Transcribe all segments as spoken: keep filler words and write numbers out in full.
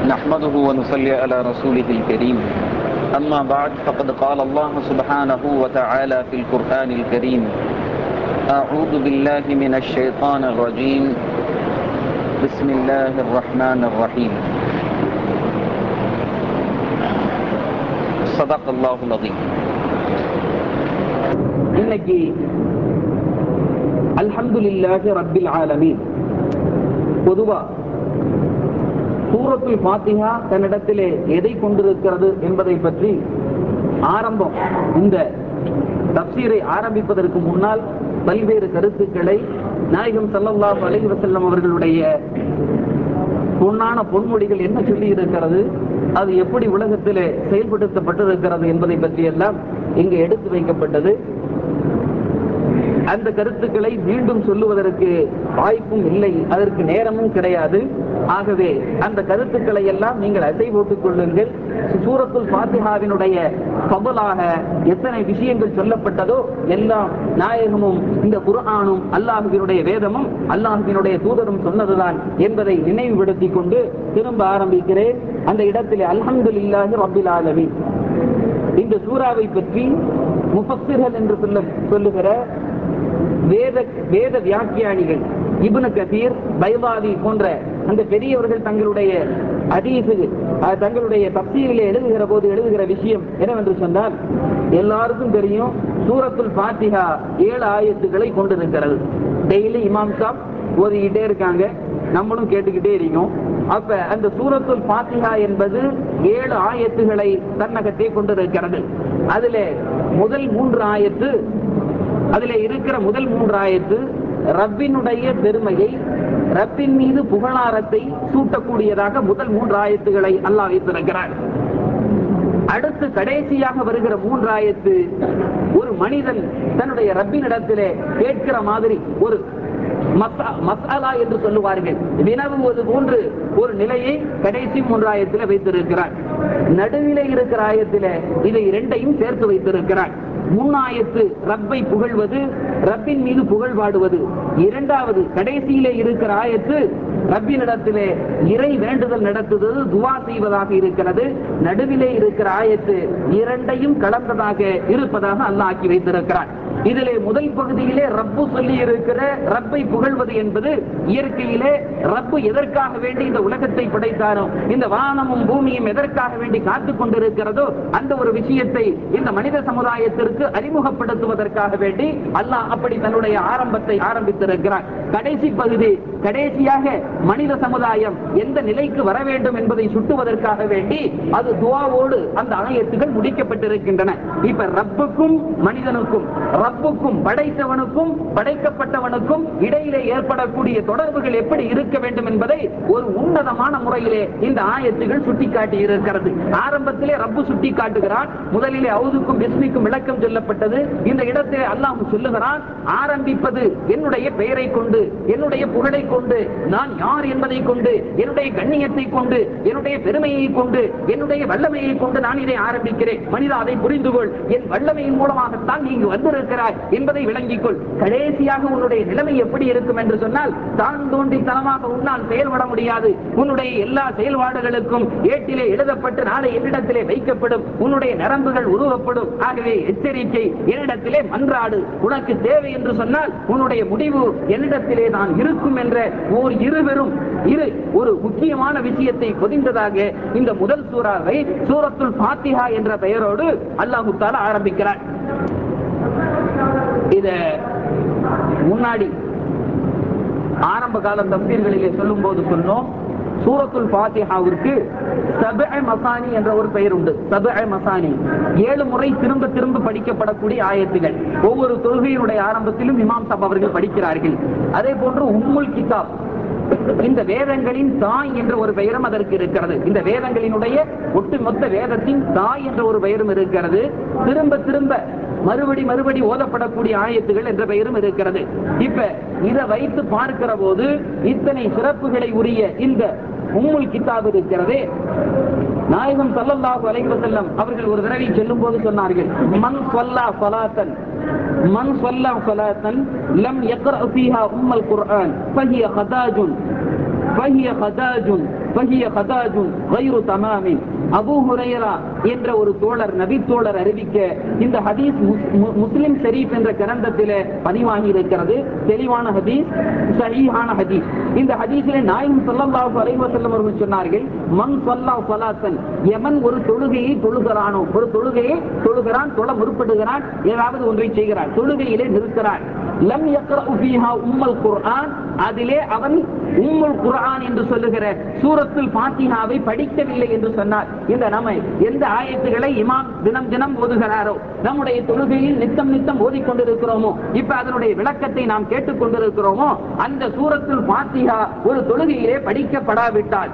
نحمده ونصلي على رسوله الكريم أما بعد فقد قال الله سبحانه وتعالى في القرآن الكريم أعوذ بالله من الشيطان الرجيم بسم الله الرحمن الرحيم صدق الله العظيم. இன்னைக்கு அல்ஹம்துலில்லாஹி ரப்பில் ஆலமீன். பொதுவா சூரத்துல் ஃபாத்திஹா தன்னிடத்திலே எதை கொண்டிருக்கிறது என்பதை பற்றி ஆரம்பம் இந்த தஃசீரை ஆரம்பிப்பதற்கு முன்னால் பல்வேறு கருத்துக்களை நாயகம் ஸல்லல்லாஹு அலைஹி வஸல்லம் அவர்களுடைய பொன்னான பொன்மொழிகள் என்ன சொல்லி இருக்கிறது, அது எப்படி உலகத்திலே செயல்படுத்தப்பட்டிருக்கிறது என்பதை பற்றியெல்லாம் இங்கு எடுத்து வைக்கப்பட்டது. அந்த கருத்துக்களை மீண்டும் சொல்லுவதற்கு வாய்ப்பும் இல்லை, அதற்கு நேரமும் கிடையாது. ஆகவே அந்த கருத்துக்களை எல்லாம் நீங்கள் அசை போட்டுக் கொள்ளுங்கள். சூரத்துல் ஃபாத்திஹாவினுடைய ஃபضலாக எத்தனை விஷயங்கள் சொல்லப்பட்டதோ எல்லாம் நாயகமும் இந்த குர்ஆனும் அல்லாஹ்வினுடைய வேதமும் அல்லாஹ்வினுடைய தூதரும் சொன்னதுதான் என்பதை நினைவுபடுத்திக் கொண்டு திரும்ப ஆரம்பிக்கிறேன். அந்த இடத்திலே அல்ஹம்துலில்லாஹி ரப்பில் ஆலமீன். இந்த சூராவை பற்றி முஃபஸ்ஸிர்கள் என்று சொல்ல சொல்லுகிற வேத வேத வியாக்கியானிகள் இப்னு கதீர், பைதாவி போன்ற அந்த பெரியவர்கள் தங்களுடைய ஹதீஸ் தங்களுடைய தஃசீரிலே எழுதுகிற போது எழுதுகிற விஷயம் என்னவென்று சொன்னால், எல்லாருக்கும் தெரியும் சூரத்துல் ஃபாத்திஹா ஏழு ஆயத்துக்களை கொண்டிருக்கிறது. டெய்லி இமாம் சாப் ஓதிக்கிட்டே இருக்காங்க, நம்மளும் கேட்டுக்கிட்டே இருக்கோம். அப்ப அந்த சூரத்துல் ஃபாத்திஹா என்பது ஏழு ஆயத்துகளை தன்னகத்தே கொண்டிருக்கிறது. அதிலே முதல் மூன்று ஆயத்து அதிலே இருக்கிற முதல் மூன்று ஆயத்து ரப்பினுடைய பெருமையை, ரப்பின் மீது புகழாரத்தை சூட்டக்கூடியதாக முதல் மூன்று ஆயத்துகளை அல்லாஹ் வைத்திருக்கிறார். அடுத்து கடைசியாக வருகிற மூன்று ஆயத்து ஒரு மனிதன் தன்னுடைய ரப்பினிடத்திலே கேட்கிற மாதிரி ஒரு மஸ்அலா என்று சொல்லுவார்கள், வினவுவது போன்று ஒரு நிலையை கடைசி மூன்று ஆயத்திலே வைத்திருக்கிறார். நடுவிலே இருக்கிற ஆயத்திலே இதை இரண்டையும் சேர்த்து வைத்திருக்கிறார். முன்னாயத்து ரப்பை புகழ்வது, ரப்பின் மீது புகழ் பாடுவது. இரண்டாவது கடைசியிலே இருக்கிற ஆயத்து ரப்பினிடத்திலே இறை வேண்டுதல் நடத்துவது, துவா செய்வதாக இருக்கிறது. நடுவிலே இருக்கிற ஆயத்து இரண்டையும் கலந்ததாக இருப்பதாக அல்லாஹ் ஆக்கி வைத்திருக்கிறார். இதிலே முதல் பகுதியிலே ரப்பு சொல்லி இருக்கிற ரப்பை புகழ்வது என்பது இயற்கையிலே ரப்பு எதற்காக வேண்டி இந்த உலகத்தை படைத்தாரோ, இந்த வானமும் பூமியும் எதற்காக வேண்டி காத்துக் கொண்டிருக்கிறதோ அந்த ஒரு விஷயத்தை இந்த மனித சமுதாயத்திற்கு அறிமுகப்படுத்துவதற்காக வேண்டி அல்லாஹ் அப்படி தன்னுடைய ஆரம்பத்தை ஆரம்பித்திருக்கிறார். கடைசி பகுதி கடைசியாக மனித சமுதாயம் எந்த நிலைக்கு வர வேண்டும் என்பதை சுட்டுவதற்காக வேண்டி அது துஆவோடு அந்த ஆயத்துகள் முடிக்கப்பட்டிருக்கின்றன. இப்ப ரப்புக்கும் மனிதனுக்கும், ரப்புக்கும் படைத்தவனுக்கும் படைக்கப்பட்டவனுக்கும் இடையிலே ஏற்படக்கூடிய தொடர்புகள் எப்படி இருக்க வேண்டும் என்பதை ஒரு உன்னதமான முறையிலே இந்த ஆயத்துகள் சுட்டிக்காட்டி இருக்கிறது. ஆரம்பத்திலே ரப்பு சுட்டி காட்டுகிறான். முதலிலே அவுதுக்கும் பிஸ்மிக்கும் விளக்கம் சொல்லப்பட்டது. இந்த இடத்திலே அல்லாஹ் சொல்லுகிறான், ஆரம்பிப்பது என்னுடைய பெயரை கொண்டு, என்னுடைய புகழை கொண்டு, நான் யார் என்பதை கொண்டு, என்னுடைய கண்ணியத்தை கொண்டு, என்னுடைய பெருமையை கொண்டு, என்னுடைய வல்லமையை கொண்டு நான் இதை ஆரம்பிக்கிறேன். மனிதா, அதை புரிந்து கொள். என் வல்லமையின் மூலமாகத்தான் நீங்க வந்திருக்கிறாய் என்பதை விளங்கிக் கொள். கடைசியாக உன்னுடைய நிலைமை எப்படி இருக்கும் என்று சொன்னால், தான் தோன்றித்தனமாக உன்னால் செயல்பட முடியாது. உன்னுடைய எல்லா செயல்பாடுகளுக்கும் ஏட்டிலே எழுதப்பட்டு நாளை என்னிடத்திலே வைக்கப்படும். உன்னுடைய நரம்புகள் உருவப்படும். ஆகவே எச்சரிக்கை, என்னிடத்திலே மன்றாடு. உனக்கு தேவை என்று சொன்னால் உன்னுடைய முடிவு என்னிடத்திலே தான் இருக்கும் என்ற ஓர் இருவரும் இரு ஒரு முக்கியமான விஷயத்தை பொதிந்ததாக இந்த முதல் சூறாவை சூரத்துல் ஃபாத்திஹா என்ற பெயரோடு அல்லாஹ் தஆலா ஆரம்பிக்கிறார். இத முன்னாடி ஆரம்ப கால தஃசீர்களிலே சொல்லும் போது சொன்னோம், சூரத்துல் ஃபாத்திஹாவிற்கு சபஅ மசானி என்ற ஒரு பெயர் உண்டு. சபஅ மசானி, ஏழு முறை திரும்ப திரும்ப படிக்கப்படக்கூடிய ஆயத்துகள். ஒவ்வொரு தொழுகையினுடைய ஆரம்பத்திலும் இமாம் சாப் அவர்கள் படிக்கிறார்கள். அதே போன்று உம்முல் கிதாப், இந்த வேதங்களின் தாய் என்ற ஒரு பெயரும் அதற்கு இருக்கிறது. இந்த வேதங்களினுடைய ஒட்டுமொத்த வேதத்தின் தாய் என்ற ஒரு பெயரும் இருக்கிறது. திரும்ப திரும்ப மறுபடி மறுபடி ஓதப்படக்கூடிய ஆயத்துகள் என்ற பெயரும் இருக்கிறது. இப்ப இதை வைத்து பார்க்கிற போது இத்தனை சிறப்புகளை உரிய இந்த உம்முல் கிதாப் இருக்கிறதே, நாயகம் ஸல்லல்லாஹு அலைஹி வஸல்லம் அவர்கள் ஒரு தடவை சொல்லும் போது சொன்னார்கள், மன் ஸல்லா ஸலாத்தன் மன் ஸல்லா ஸலாத்தன் லம் யக்ரா ஃபீஹா உம்முல் குர்ஆன் ஃபஹிய ஹதாஜுன் ஃபஹிய ஹதாஜுன் ஃபஹிய ஹதாஜுன் கைரு தமாமின். அபூ ஹுரைரா என்ற ஒரு தோழர், நபி தோழர் அறிவிக்க இந்த ஹதீஸ் முஸ்லிம் ஷரீஃப் என்ற கிரந்தத்திலே பதிவாகி இருக்கிறது. தெளிவான ஹதீஸ், சஹீஹான ஹதீஸ். இந்த ஹதீஸிலே நாயகம் ஸல்லல்லாஹு அலைஹி வஸல்லம் அவர்கள் சொன்னார்கள், மன் ஸல்லா ஸலாத்தன், எவன் ஒரு தொழுகையை தொழுகிறானோ, ஒரு தொழுகையை தொழுகிறான், தொழ முற்படுகிறான், ஏதாவது ஒன்றை செய்கிறான், தொழுகையிலே நிற்கிறான், லம் யக்ரஉ ஃபீஹா உம்முல் குர்ஆன், அதிலே அவன் உம்முல் குர்ஆன் என்று சொல்லுகிற சூரத்துல் ஃபாத்திஹாவை படிக்கவில்லை என்று சொன்னார். இந்த நம்ம எந்த ஆயத்துக்களை இமாம் தினம் தினம் ஓதுகிறாரோ, நம்முடைய தொழுகையில் நித்தம் நித்தம் ஓதிக்கொண்டிருக்கிறோமோ, இப்ப அதனுடைய விளக்கத்தை நாம் கேட்டுக் கொண்டிருக்கிறோமோ, அந்த சூரத்துல் ஃபாத்திஹா ஒரு தொழுகையிலே படிக்கப்படாவிட்டால்,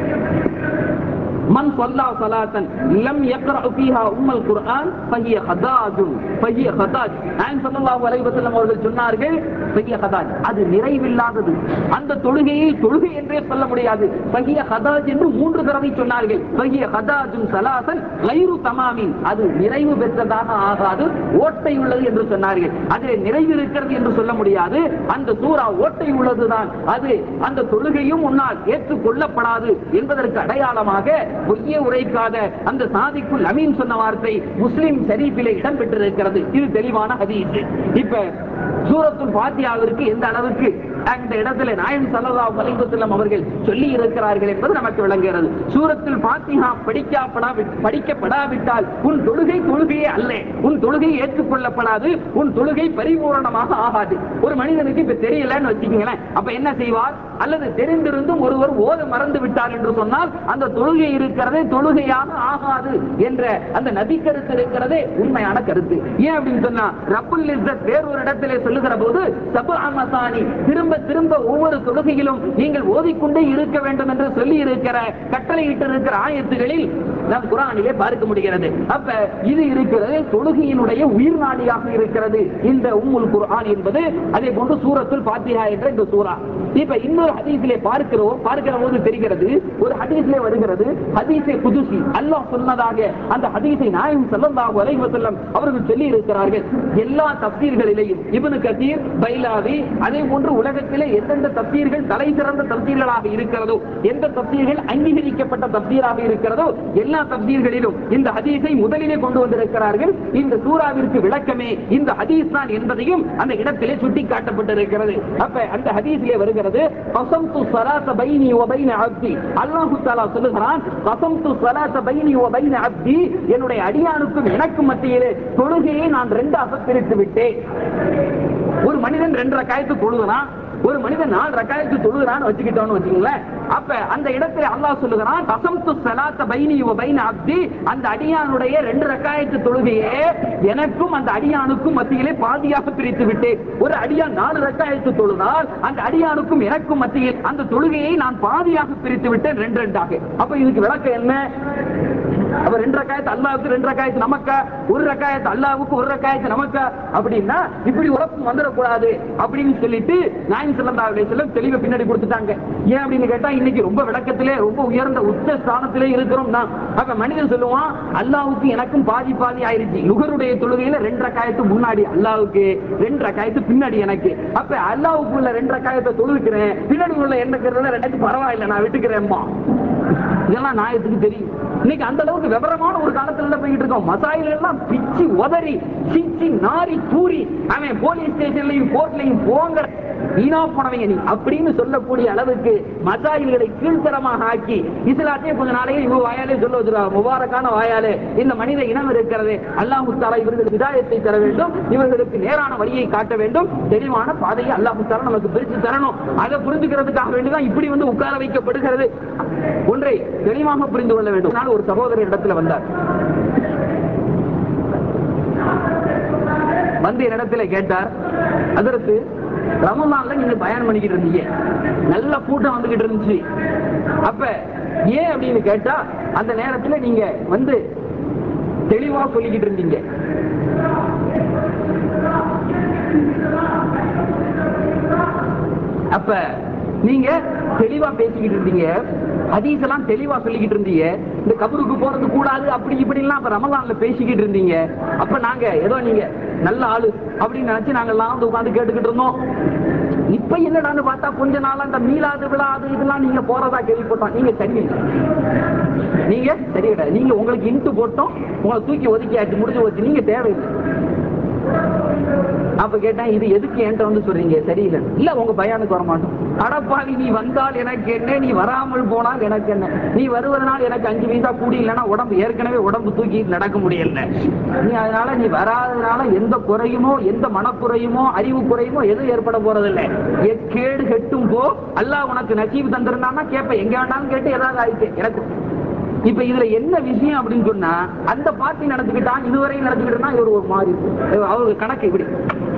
மன் ஸல்லா ஸலாத்தன் லம் யக்ரஅ ஃபீஹா உம்முல் குர்ஆன் ஃபஹிய ஹதாஜுன், ஃபஹிய ஹதாஜ். நாயகம் ஸல்லல்லாஹு அலைஹி வஸல்லம் அவர்கள் சொன்னார்கள், ஃபஹிய ஹதாஜ், அது நிறைவில்லாதது. அந்த தொழுகையை தொழுகை என்றே சொல்ல முடியாது. ஃபஹிய ஹதாஜ் என்று மூன்று தடவை சொன்னார்கள். ஃபஹிய ஹதாஜுன் ஸலாசன் கைரு தமாமின், அது நிறைவு பெற்றதாக ஆகாது, ஓட்டை உள்ளது என்று சொன்னார்கள். அதில் நிறைவு இருக்கிறது என்று சொல்ல முடியாது. அந்த சூரா ஓட்டை உள்ளதுதான். அது அந்த தொழுகையும் முன்னால் ஏற்றுக்கொள்ளப்படாது என்பதற்கு அடையாளமாக பொய்யே உரைக்காத அந்த சாதிக்குல் அமீன் சொன்ன வார்த்தை முஸ்லிம் ஷரீஃபிலே இடம் பெற்றிருக்கிறது. இது தெளிவான ஹதீஸ். இப்ப சூரத்துல் ஃபாத்திஹாவிற்கு எந்த அளவுக்கு அந்த இடத்துல நாயகம் ஸல்லல்லாஹு அலைஹி வஸல்லம் அவர்கள் சொல்லி இருக்கிறார்கள் என்பது நமக்கு விளங்குகிறது. சூரத்துல் ஃபாத்திஹா படிக்கப்படா படிக்கப்படாவிட்டால் உன் தொழுகை தொழுகையே அல்ல, உன் தொழுகை ஏற்றுக்கொள்ளப்படாது, உன் தொழுகை பரிபூரணமாக ஆகாது. ஒரு மனிதனுக்கு இப்ப தெரியலன்னு வச்சுக்கீங்களேன், அப்ப என்ன செய்வார்? அல்லது தெரிந்திருந்தும் ஒருவர் ஓத மறந்து விட்டார் என்று சொன்னால் அந்த தொழுகை இருக்கிறதே தொழுகையாக ஆகாது என்ற அந்த நபி கருத்து இருக்கிறதே உண்மையான கருத்து. ஏன் அப்படின்னு சொன்னா, ரப்புல் இஸ்ஸத் வேறொரு இடத்திலே சொல்லுகிற போது சபஅ மசானி, திரும்ப திரும்ப ஒவ்வொரு தொழுகையிலும் நீங்கள் ஓதிக்கொண்டே இருக்க வேண்டும் என்று சொல்லி இருக்கிற, கட்டளையிட்டு இருக்கிற ஆயத்துகளில் நாம் குர்ஆனிலே பார்க்க முடிகிறது. அப்ப இது இருக்கிறது தொழுகையினுடைய உயிர் நாடியாக இருக்கிறது இந்த உம்முல் குர்ஆன் என்பது. அதே போன்று சூரத்துல் ஃபாத்திஹா என்ற இந்த சூரா. இப்ப இன்னொரு ஹதீஸிலே பார்க்கிறோம், பார்க்கிற போது தெரிகிறது, ஒரு ஹதீஸிலே வருகிறது, ஹதீஸே குதுசி, அல்லாஹ் சொன்னதாக அந்த ஹதீஸை நாயகம் ஸல்லல்லாஹு அலைஹி வஸல்லம் அவர்கள் சொல்லி இருக்கிறார்கள். எல்லா தஃசீர்களிலேயும் இப்னு கதீர், பைலாவி, அதே போன்று உலகத்திலே எந்தெந்த தஃசீர்கள் தலை சிறந்த தஃசீர்களாக இருக்கிறதோ, எந்த தஃசீர்கள் அங்கீகரிக்கப்பட்ட தஃசீராக இருக்கிறதோ, எல்லா தஃசீர்களிலும் இந்த ஹதீஸை முதலிலே கொண்டு வந்திருக்கிறார்கள். இந்த சூராவிற்கு விளக்கமே இந்த ஹதீஸ் தான் என்பதையும் அந்த இடத்திலே சுட்டி காட்டப்பட்டிருக்கிறது. அப்ப அந்த ஹதீஸிலே வருகிறது, கஸம்து ஸலாத பைனி வ பைன அப்தி, அல்லாஹ் தஆலா சொல்லுகிறான், கஸம்து ஸலாத பைனி வ பைன அப்தி, என்னுடைய அடியானுக்கும் எனக்கும் மத்தியிலே தொழுகையை நான் இரண்டாக பிரித்து விட்டேன். ஒரு மனிதன் ரெண்டு ரக்காயத்து தொழுகிறான், ஒரு மனிதன் நாலு ரக்காயத்து தொழுகிறான்னு வச்சுக்கிட்டோம்னு வச்சுக்கோங்களேன். அப்ப அந்த இடத்துல அல்லாஹ் சொல்லுகிறான், கஸம்து ஸலாத பைனி வ பைன அப்தி, அந்த அடியானுடைய ரெண்டு ரக்காயத்து தொழுகையே எனக்கும் அந்த அடியானுக்கும் மத்தியிலே பாதியாக பிரித்து விட்டேன். ஒரு அடியான் நாலு ரக்காயத்து தொழுதால் அந்த அடியானுக்கும் எனக்கும் மத்தியில் அந்த தொழுகையை நான் பாதியாக பிரித்து விட்டேன், ரெண்டு ரெண்டாக. அப்ப இதுக்கு விளக்கம் என்ன? அப்ப ரெண்டு ரக்காயத்து அல்லாஹ்வுக்கு, ரெண்டு ரக்காயத்து நமக்கா? ஒரு ரக்காயத்து அல்லாஹ்வுக்கு, ஒரு ரக்காயத்து நமக்கா? அப்படின்னா இப்படி உலகம் வந்துடக்கூடாது அப்படின்னு சொல்லிட்டு நாயகம் ஸல்லல்லாஹு அலைஹி வஸல்லம் தெளிவை பின்னாடி கொடுத்துட்டாங்க. ஏன் அப்படின்னு கேட்டா, இன்னைக்கு ரொம்ப விளக்கத்திலே ரொம்ப உயர்ந்த உச்ச ஸ்தானத்திலே இருக்கிறோம் தான். அப்ப மனிதன் சொல்லுவான், அல்லாஹ்வுக்கு எனக்கும் பாதி பாதி ஆயிருச்சு. லுகருடைய தொழுகையில ரெண்டு ரக்காயத்து முன்னாடி அல்லாஹ்வுக்கு, ரெண்டு ரக்காயத்து பின்னாடி எனக்கு. அப்ப அல்லாஹ்வுக்கு உள்ள ரெண்டு ரக்காயத்தை தொழுகிறேன், பின்னாடி உள்ள என்ன ரெண்டு பரவாயில்லை நான் விட்டுக்கிறேன்மா. இதெல்லாம் நாயத்துக்கு தெரியும். இன்னைக்கு அந்த அளவுக்கு விவரமான ஒரு காலத்துல போயிட்டு இருக்கோம். மசாயில் எல்லாம் பிச்சு உதறி சிச்சி நாரி தூரி அவன் போலீஸ் ஸ்டேஷன்லையும் கோர்ட்லையும் போங்க வீணா போனவங்க நீ அப்படின்னு சொல்லக்கூடிய அளவுக்கு மசாயில்களை கீழ்த்தரமாக ஆக்கி இஸ்லாத்தையே கொஞ்ச நாளைக்கு இவங்க வாயாலே சொல்ல வச்சிருக்காங்க. முபாரக்கான வாயாலே இந்த மனித இனம் இருக்கிறது, அல்லாஹ் தஆலா இவர்களுக்கு ஹிதாயத்தை தர வேண்டும், இவர்களுக்கு நேரான வழியை காட்ட வேண்டும், தெளிவான பாதையை அல்லாஹ் தஆலா நமக்கு பிரித்து தரணும். அதை புரிஞ்சுக்கிறதுக்காக வேண்டிதான் இப்படி வந்து உட்கார வைக்கப்படுகிறது. ஒன்றை தெளிவாக புரிந்து கொள்ள வேண்டும். ஒரு சகோதரர் இடத்துல வந்தார், வந்து இடத்துல கேட்டார், அதற்கு ரமலான்ல நீங்க பயான் பண்ணிக்கிட்டு இருந்தீங்க, நல்ல கூட்டம் வந்துகிட்டு இருந்துச்சு, அப்ப ஏன் அப்படின்னு கேட்டா அந்த நேரத்துல நீங்க வந்து தெளிவா சொல்லிக்கிட்டு இருந்தீங்க. அப்ப நீங்க தெளிவா பேசிக்கிட்டு இருந்தீங்க, ஹதீஸ் எல்லாம் தெளிவா சொல்லிக்கிட்டு இருந்தீங்க, இந்த கபருக்கு போறது கூடாது அப்படி இப்படி எல்லாம் அப்ப ரமலான்ல பேசிக்கிட்டு இருந்தீங்க. அப்ப நாங்க ஏதோ நீங்க நல்ல ஆளு அப்படின்னு நினைச்சு நாங்க எல்லாம் வந்து உட்கார்ந்து கேட்டுக்கிட்டு இருந்தோம். இப்ப என்னடான்னு பார்த்தா கொஞ்ச நாள் அந்த மீளாது விழா அது இதெல்லாம் நீங்க போறதா கேள்விப்பட்டோம். நீங்க சரியில்லை, நீங்க சரி கிடையாது. நீங்க உங்களுக்கு இன்ட்டு போட்டோம், உங்களை தூக்கி ஒதுக்கியாச்சு, முடிஞ்சு வச்சு, நீங்க தேவையில்லை. அப்ப கேட்டேன், இது எதுக்கு என்கிட்ட வந்து சொல்றீங்க சரியில்லை? இல்ல உங்க பயானுக்கு வரமாட்டோம். அடப்பாவி, நீ வந்தால் எனக்கு என்ன, நீ வராமல் போனால் எனக்கு என்ன, நீ வருவதனால் எனக்கு அஞ்சு பைசா கூடி, இல்லைன்னா உடம்பு ஏற்கனவே உடம்பு தூக்கி நடக்க முடியல, நீ அதனால நீ வராதனால எந்த குறையுமோ எந்த மனக்குறையுமோ அறிவு குறையுமோ எதுவும் ஏற்பட போறதில்லை. கேடு கெட்டும் போ, அல்லாஹ் உனக்கு நசீபு தந்திருந்தான்னா கேட்ப, எங்க வேண்டாலும் கேட்டு ஏதாவது ஆயிட்டு எனக்கு. இப்ப இதுல என்ன விஷயம் அப்படின்னு சொன்னா, அந்த பார்ட்டி நடந்துக்கிட்டான், இதுவரை நடந்துக்கிட்டா இவர் ஒரு மாதிரி, அவருக்கு கணக்கு இப்படி.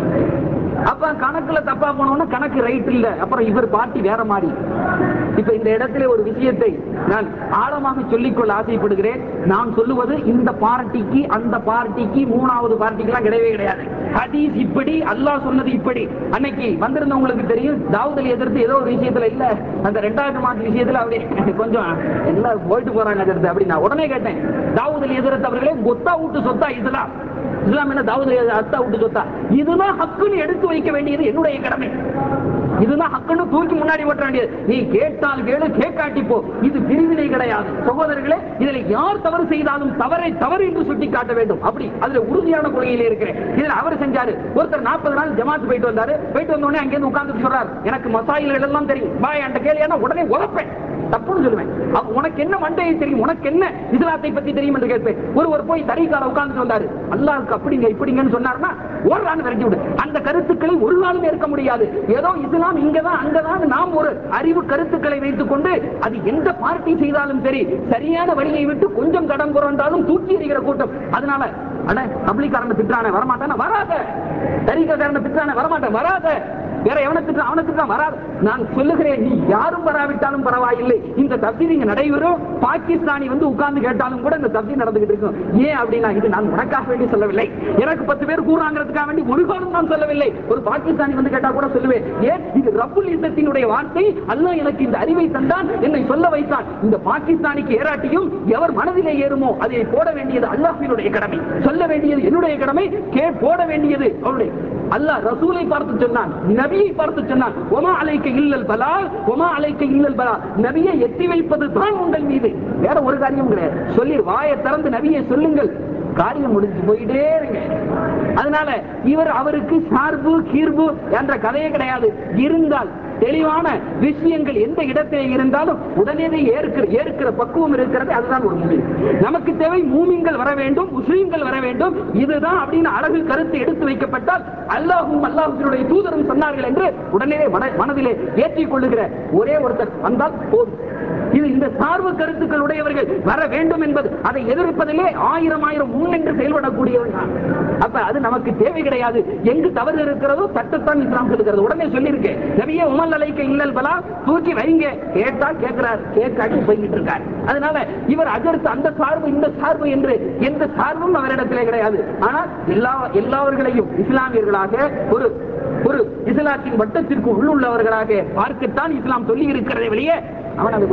அப்ப கணக்குல தப்பா போனோம்னா கணக்கு ரைட் இல்ல, அப்புறம் இவர் பார்ட்டி வேற மாதிரி. இப்ப இந்த இடத்துல ஒரு விஷயத்தை நான் ஆழமாக சொல்லிக்கொள்ள ஆசைப்படுகிறேன். நான் சொல்லுவது இந்த பார்ட்டிக்கு அந்த பார்ட்டிக்கு மூணாவது பார்ட்டிக்கு கிடையவே கிடையாது. ஹதீஸ் இப்படி, அல்லாஹ் சொன்னது இப்படி. அன்னைக்கு வந்திருந்தவங்களுக்கு தெரியும், தாவூதை எதிர்த்து ஏதோ ஒரு விஷயத்துல இல்ல, அந்த ரெண்டாவது மாச விஷயத்துல அப்படியே கொஞ்சம் எல்லாம் போயிட்டு போறாங்க எதிர்த்து அப்படின்னா உடனே கேட்டேன், தாவூதை எதிர்த்து அவர்களே கொத்தா விட்டு சொத்தா இஸ்லாம்? இஸ்லாம் என்ன தாவூதை அத்தா விட்டு சொத்தா? இதுதான் ஹக்குன்னு எடுத்து வைக்க வேண்டியது என்னுடைய கடமை. இதுதான் ஹக்குன்னு தூக்கி முன்னாடி ஓட்ட வேண்டியது. நீ கேட்டால் கேளு, கேட்காட்டி போ. இது பிரிவினை கிடையாது சகோதரர்களே. இதில் யார் தவறு செய்தாலும் தவறை தவறு என்று சுட்டி காட்ட வேண்டும். அப்படி அதுல உறுதியான கொள்கையிலே இருக்கிறேன். இதுல அவர் செஞ்சாரு, ஒருத்தர் நாற்பது நாள் ஜமாத் போயிட்டு வந்தாரு. போயிட்டு வந்தோடனே அங்கிருந்து உட்கார்ந்து சொல்றாரு, எனக்கு மசாயில்கள் எல்லாம் தெரியும், பாய் என்கிட்ட கேள்வியான உடனே உழப்பேன், தப்புன்னு சொல்லுவேன். உனக்கு என்ன மண்டையை தெரியும், உனக்கு என்ன இஸ்லாத்தை பத்தி தெரியும் என்று கேட்பேன். ஒருவர் போய் தரிகால உட்கார்ந்து வந்தாரு, அல்லாஹ்வுக்கு அப்படிங்க இப்படிங்கன்னு சொன்னார்னா ஒரு நாள் விரட்டி விடு. அந்த கருத்துக்களை ஒரு நாளும் ஏற்க முடியாது. ஏதோ இஸ்லாம் இங்கதான் அங்கதான் நாம் ஒரு அறிவு கருத்துக்களை வைத்துக் கொண்டு அது எந்த பார்ட்டி செய்தாலும் சரி, சரியான வழியை விட்டு கொஞ்சம் கடன் புரண்டாலும் தூக்கி எறிகிற கூட்டம். அதனால அட பப்ளிக்காரனை திட்டான வரமாட்டான வராத, தரிகாரனை திட்டான வரமாட்டேன் வராத, வேற எவனை திட்டான் அவனை திட்டான் வராது. நான் சொல்லுகிறேன், நீ யாரும் வராவிட்டாலும் பரவாயில்லை, இந்த தப்தீர் இங்க நடைபெறும். பாகிஸ்தானி வந்து உட்கார்ந்து கேட்டாலும் கூட இந்த தப்தீர் நடந்துகிட்டு இருக்கும். ஏன் அப்படின்னா, இது நான் உனக்காக வேண்டி சொல்லவில்லை, எனக்கு பத்து பேர் கூறாங்கிறதுக்காக வேண்டி ஒரு காலம் நான் சொல்லவில்லை. ஒரு பாகிஸ்தானி வந்து கேட்டா கூட சொல்லுவேன், ஏன் இது ரப்புல் இஸ்ஸத்தினுடைய வார்த்தை, அல்லாஹ் எனக்கு இந்த அறிவை தந்தான், என்னை சொல்ல வைத்தான். இந்த பாகிஸ்தானிக்கு ஏராட்டியும் எவர் மனதிலே ஏறுமோ அதை போட வேண்டியது அல்லாஹ்வினுடைய கடமை, சொல்ல வேண்டியது என்னுடைய கடமை, கே போட வேண்டியது அவருடைய. அல்லாஹ் ரசூலை பார்த்து சொன்னான், நபியை பார்த்து சொன்னான், ஒமா அலைக்க இல்லல் பலால், ஒமா அலைக்க இல்லல் பலால், நபியை எத்தி வைப்பது தான் உங்கள் மீது, வேற ஒரு காரியம் கிடையாது. சொல்லி வாயை திறந்து நபியை சொல்லுங்கள், காரியம் முடிஞ்சு போயிட்டே இருங்க. அதனால இவர் அவருக்கு சார்பு கீர்பு என்ற கதையே கிடையாது. இருந்தால் தெளிவான விஷயங்கள் எந்த இடத்திலே இருந்தாலும் உடனே ஏற்கிற ஏற்கிற பக்குவம் இருக்கிறது. அதுதான் ஒரு மூமின். நமக்கு தேவை மூமின்கள் வர வேண்டும், முஸ்லிம்கள் வர வேண்டும். இதுதான் அப்படின்னு அழகு கருத்து எடுத்து வைக்கப்பட்டால் அல்லாஹும் அல்லாஹ்வுடைய தூதரும் சொன்னார்கள் என்று உடனே மனதிலே ஏற்றிக் கொள்ளுகிற ஒரே ஒருத்தர் வந்தால் போதும். இது இந்த சார்பு கருத்துக்கள் உடையவர்கள் வர வேண்டும் என்பது, அதை எதிர்ப்பதிலே ஆயிரம் ஆயிரம் முன்னின்று செயல்படக்கூடியவர்கள். அப்ப அது நமக்கு தேவை கிடையாது. எங்கு தவறு இருக்கிறதோ சட்டத்தான் இஸ்லாம் சொல்லுகிறது. உடனே சொல்லியிருக்கேன், நபியே உமல் அலைக்க இல்லல் பலா, தூக்கி வைங்க, கேட்டா கேட்கிறார், கேட்காட்டி போய்கிட்டு இருக்கார். அதனால இவர் அஜர்த்து அந்த சார்பு இந்த சார்பு என்று எந்த சார்பும் அவரிடத்திலே கிடையாது. ஆனால் எல்லா எல்லாவர்களையும் இஸ்லாமியர்களாக ஒரு ஒரு இஸ்லாத்தின் வட்டத்திற்கு உள்ளுள்ளவர்களாக பார்க்கத்தான் இஸ்லாம் சொல்லி இருக்கிறதை வெளியே அவன் அந்த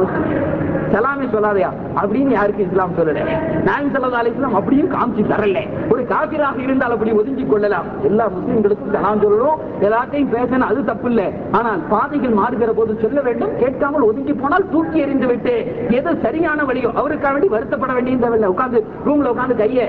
சலாமே சொல்லாதையா அப்படின்னு யாருக்கு இஸ்லாம் சொல்லல. நாயகம் ஸல்லல்லாஹு அலைஹி வஸல்லம் அப்படியும் காமிச்சு தரல. ஒரு காபிராக இருந்தால் அப்படி ஒதுங்கி கொள்ளலாம். எல்லா முஸ்லிம்களுக்கும் சலாம் சொல்லணும், எல்லாத்தையும் பேசணும், அது தப்பு இல்லை. ஆனால் பாதைகள் மாறுகிற போது சொல்ல வேண்டும். கேட்காமல் ஒதுங்கி போனால் தூக்கி எறிந்து விட்டு எது சரியான வழியோ அவருக்காக வேண்டி வருத்தப்பட வேண்டியதில்லை. உட்காந்து ரூம்ல உட்காந்து கையை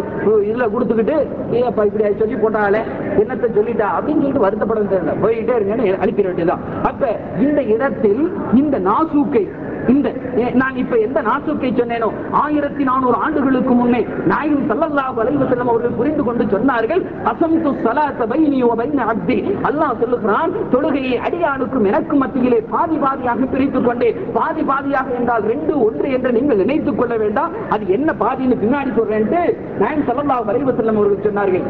இதுல கொடுத்துக்கிட்டு இப்படி சொல்லி போட்டாலே என்னத்தை சொல்லிட்டா அப்படின்னு சொல்லிட்டு வருத்தப்பட வேண்டியதில்லை. போயிட்டே இருங்கன்னு அனுப்பிட வேண்டியதுதான். அப்ப இந்த இடத்தில் இந்த நாசூக்கை, இந்த நான் இப்ப எந்த நாசூக்கை சொன்னேனோ ஆயிரத்தி நானூறு ஆண்டுகளுக்கு முன்னே நாயகம் ஸல்லல்லாஹு அலைஹி வஸல்லம் அவர்கள் புரிந்து கொண்டு சொன்னார்கள், அஸம்து ஸலாத பைனி வ பைன அப்தி. அல்லாஹ் சொல்லுகிறான், தொழுகையை அடியானுக்கும் எனக்கு மத்தியிலே பாதி பாதியாக பிரித்துக் கொண்டே. பாதி பாதியாக என்றால் ரெண்டு ஒன்று என்று நீங்கள் நினைத்துக் கொள்ள வேண்டாம். அது என்ன பாதின்னு பின்னாடி சொல்றேன். நாயகம் ஸல்லல்லாஹு அலைஹி வஸல்லம் அவர்கள் சொன்னார்கள்,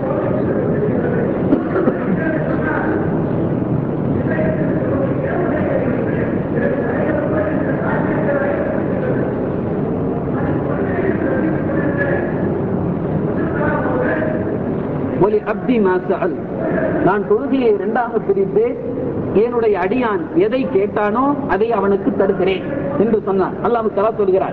நான் தொழுகையை இரண்டாக பிரித்து என்னுடைய அடியான் எதை கேட்டானோ அதை அவனுக்கு தருகிறேன் என்று சொன்னார். அல்லாஹ் தஆலா சொல்கிறார்.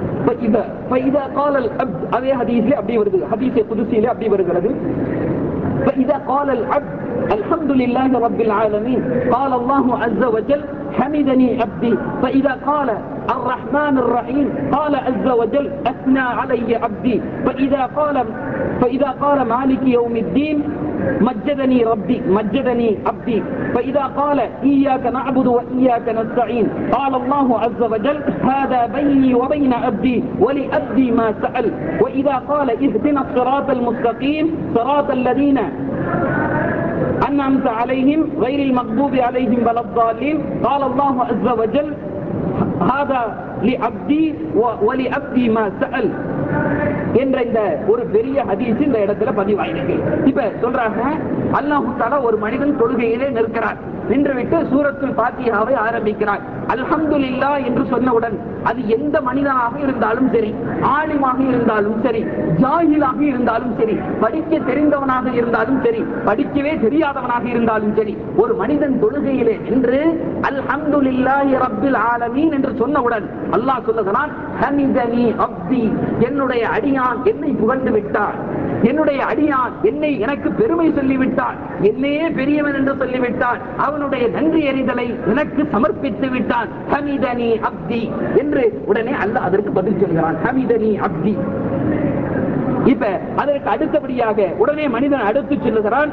அதே ஹதீஸிலே அப்படி வருது, ஹதீஸே குதுஸிலே அப்படி வருகிறது. فإذا قال العبد الحمد لله رب العالمين قال الله عز وجل حمدني عبدي. فإذا قال الرحمن الرحيم قال عز وجل أثنى علي عبدي. فإذا قال فإذا قال مالك يوم الدين مجدني ربي مجدني عبدي. فإذا قال إياك نعبد وإياك نستعين قال الله عز وجل هذا بيني وبين عبدي ولعبدي ما سأل. وإذا قال اهدنا الصراط المستقيم صراط الذين أنعمت عليهم غير المغضوب عليهم ولا الضالين قال الله عز وجل هذا لعبدي ولعبدي ما سأل என்ற இந்த ஒரு பெரிய ஹதீஸ் இந்த இடத்துல பதிவாயிருக்கு. இப்ப சொல்றாங்க, அல்லாஹ் தஆலா ஒரு மனிதன் தொழுகையிலே நிற்கிறார், நின்றுவிட்டு சூரத்துல் ஃபாத்திஹாவை ஆரம்பிக்கிறார். அல்ஹம்துலில்லாஹ் என்று சொன்னவுடன் அது எந்த மனிதனாக இருந்தாலும் சரி, ஆலிமாக இருந்தாலும் சரி, ஜாஹிலாக இருந்தாலும் சரி, படிக்க தெரிந்தவனாக இருந்தாலும் சரி, படிக்கவே தெரியாதவனாக இருந்தாலும் சரி, ஒரு மனிதன் தொழுகையிலே நின்று அல்ஹம்துலில்லாஹி ரப்பில் ஆலமீன் என்று சொன்னவுடன் அல்லாஹ் சொல்லுகிறான், ஹமிதனி அப்தி, என்னுடைய அடியான் என்னை புகழ்ந்து விட்டார், என்னுடைய அடியான் என்னை எனக்கு பெருமை சொல்லிவிட்டார், என்னையே பெரியவன் என்று சொல்லிவிட்டார், அவனுடைய நன்றி எறிதலை எனக்கு சமர்ப்பித்து விட்டான். ஹமிதனி அப்தி என்று உடனே அல்லாஹ் அதற்கு பதில் சொல்கிறான், ஹமிதனி அப்தி. இப்ப அதற்கு அடுத்தபடியாக உடனே மனிதன் அடுத்து சொல்லுகிறான்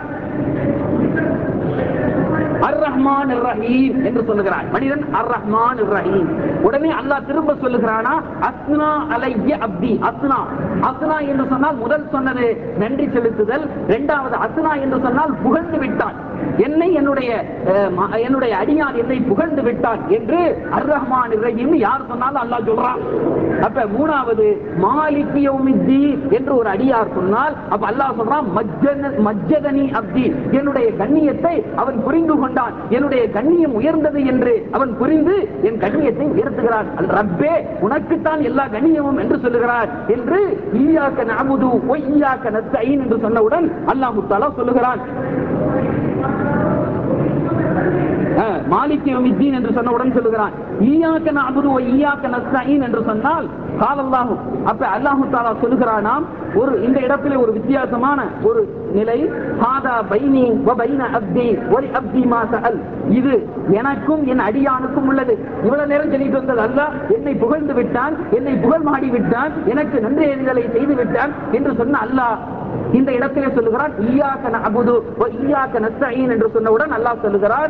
அர் ரஹ்மான் ரஹீம் என்று சொல்லுகிறான். மனிதன் அர் ரஹ்மான் ரஹீம். உடனே அல்லாஹ் திரும்ப சொல்லுகிறானா அஸ்னா அலைய அப்தி. அஸ்னா அஸ்னா என்று சொன்னால் முதல் சொன்னது நன்றி செலுத்துதல், இரண்டாவது அஸ்னா என்று சொன்னால் புகழ்ந்து விட்டான், என்னை என்னுடைய என்னுடைய அடியான் என்னை புகழ்ந்து விட்டான் என்று அர் ரஹ்மான் ரஹீம் யார் சொன்னாலும் அல்லாஹ் சொல்றான். அப்ப மூணாவது மாலிக் யௌமித்தீன் என்று ஒரு அடியார் சொன்னால் அப்ப அல்லாஹ் சொல்றான் மஜ்ஜதனி அப்தி, என்னுடைய கண்ணியத்தை அவன் புரிந்து கொண்டான், என்னுடைய கண்ணியம் உயர்ந்தது என்று அவன் புரிந்து என் கண்ணியத்தை உயர்த்துகிறான். ரப்பே உனக்குத்தான் எல்லா கண்ணியமும் என்று சொல்லுகிறார் என்று ஈயாக்க நஅபுது வ ஈயாக்க நஸ்தஈன் என்று சொன்னவுடன் அல்லாஹ் தஆலா சொல்லுகிறான் மாலிக் யௌமித்தீன் என்று சொன்னவுடன் சொல்லுகிறான் ஈயாக்க நஅபுது வ ஈயாக்க நஸ்தஈன் என்று சொன்னால் قال الله. அப்ப அல்லாஹ் தஆலா சொல்லுகிறானாம், ஒரு இந்த இடத்திலே ஒரு வித்தியாசமான ஒரு நிலை, ஹாதா பைனி வ பைன அப்தி வ அப்தி மா சஅல், இது எனக்கும் என் அடியானுக்கும் உள்ளது. இவ்வளவு நேரம் சொல்லிட்டு வந்தது அல்லாஹ் என்னை புகழ்ந்து விட்டான், என்னை புகழ் மாடி விட்டான், எனக்கு நன்றி எறிதலை செய்து விட்டான் என்று சொன்ன அல்லாஹ் இந்த இடத்திலே சொல்லுகிறான் ஈயாக்க நஅபுது வ ஈயாக்க நஸ்தஈன் என்று சொன்னவுடன் அல்லாஹ் சொல்லுகிறான்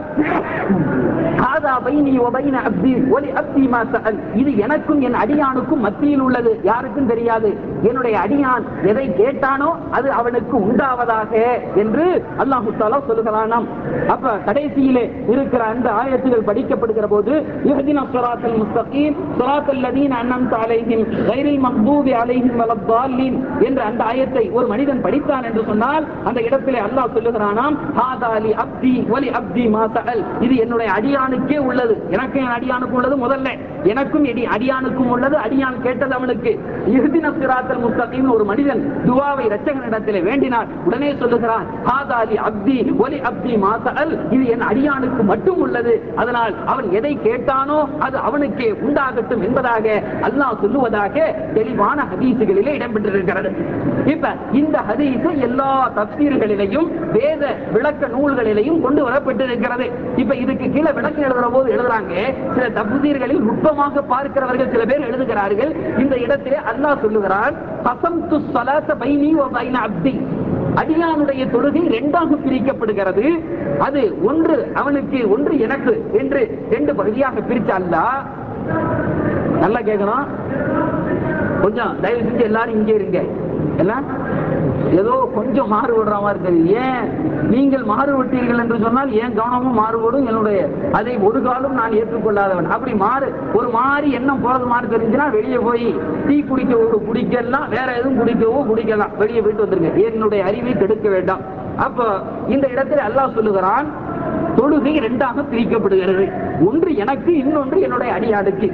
ஹாதா பைனி வ பைன அப்தி வ அப்தி மா சஅல், இது எனக்கும் என் அடியானுக்கும் மத்தியில் உள்ளது, யாருக்கும் தெரியாது. என்னுடைய அடியான் எதை கேட்டானோ அது அவனுக்கு உண்டாவதாக என்று அல்லாஹ் தஆலா சொல்லுகிறானாம். அப்ப கடைசியிலே இருக்கிற அந்த ஆயத்துகள் படிக்கப்படுகிற போது இஹ்தினஸ் ஸிராத்தல் முஸ்தகீம் ஸிராத்தல் லதீன அன்அம்த அலைஹிம் கைரில் மக்தூபி அலைஹிம் வலத்தாலின் என்ற அந்த ஆயத்தை ஒரு மனிதன் படித்தான் என்று சொன்னால் அந்த இடத்திலே அல்லாஹ் சொல்லுகிறானாம் ஹாதா லி அப்தி வ லி அப்தி மா சஅல், இது என்னுடைய அடியானுக்கே உள்ளது, எனக்கு என் அடியானுக்கு உள்ளது, முதல்ல எனக்கும் அடியானுக்கும் உள்ளது, அடியான் கேட்டது அவனுக்கு. இஹ்தினஸ் ஸிராத்தல் முஸ்தகீம் ஒரு மனிதன் துஆவை இரட்சகனிடத்திலே வேண்டினார், உடனே சொல்லுகிறான் ஹாதா லி அப்தி வ லி அப்தி மா சஅல், இது என் அடியானுக்கு மட்டும் உள்ளது, அதனால் அவன் எதை கேட்டானோ அது அவனுக்கே உண்டாகட்டும் என்பதாக அல்லாஹ் சொல்லுவதாக தெளிவான ஹதீஸுகளிலே இடம்பெற்றிருக்கிறது. இப்ப இந்த ஹதீஸ் எல்லா தஃசீர்களிலேயும் வேத விளக்க நூல்களிலேயும் கொண்டு வரப்பட்டிருக்கிறது. இப்ப இதுக்கு கீழே விளக்கம் எழுதுற போது எழுதுறாங்க, சில தஃசீர்களில் நுட்பமாக பார்க்கிறவர்கள் சில பேர் எழுதுகிறார்கள், இந்த இடத்திலே அல்லாஹ் சொல்லுகிறான் கஸம்து ஸலாத்த பைனி வ பைன அப்தி, அடியானுடைய தொழுகை இரண்டாக பிரிக்கப்படுகிறது, அது ஒன்று அவனுக்கு ஒன்று எனக்கு என்று ரெண்டு பகுதியாக பிரிச்ச அல்லாஹ். நல்லா கேட்கணும், கொஞ்சம் தயவு செஞ்சு எல்லாரும் இங்கே இருங்க, எல்லாம் ஏதோ கொஞ்சம் மாறுபடுற மாதிரி தெரியுது. ஏன் நீங்கள் மாறுபட்டீர்கள் என்று சொன்னால் ஏன் கவனமும் மாறுபடும், என்னுடைய அதை ஒரு காலம் நான் ஏற்றுக்கொள்ளாதவன். அப்படி மாறு ஒரு மாறி எண்ணம் போறது மாதிரி தெரிஞ்சுன்னா வெளியே போய் டீ குடிக்க குடிக்கலாம், வேற எதுவும் குடிக்கவோ குடிக்கலாம், வெளியே போயிட்டு வந்துருங்க, என்னுடைய அறிவை கெடுக்க வேண்டாம். அப்ப இந்த இடத்துல அல்லாஹ் சொல்லுகிறான் தொழுகை இரண்டாக பிரிக்கப்படுகிறது, ஒன்று எனக்கு, இன்னொன்று என்னுடைய அடியானுக்கு.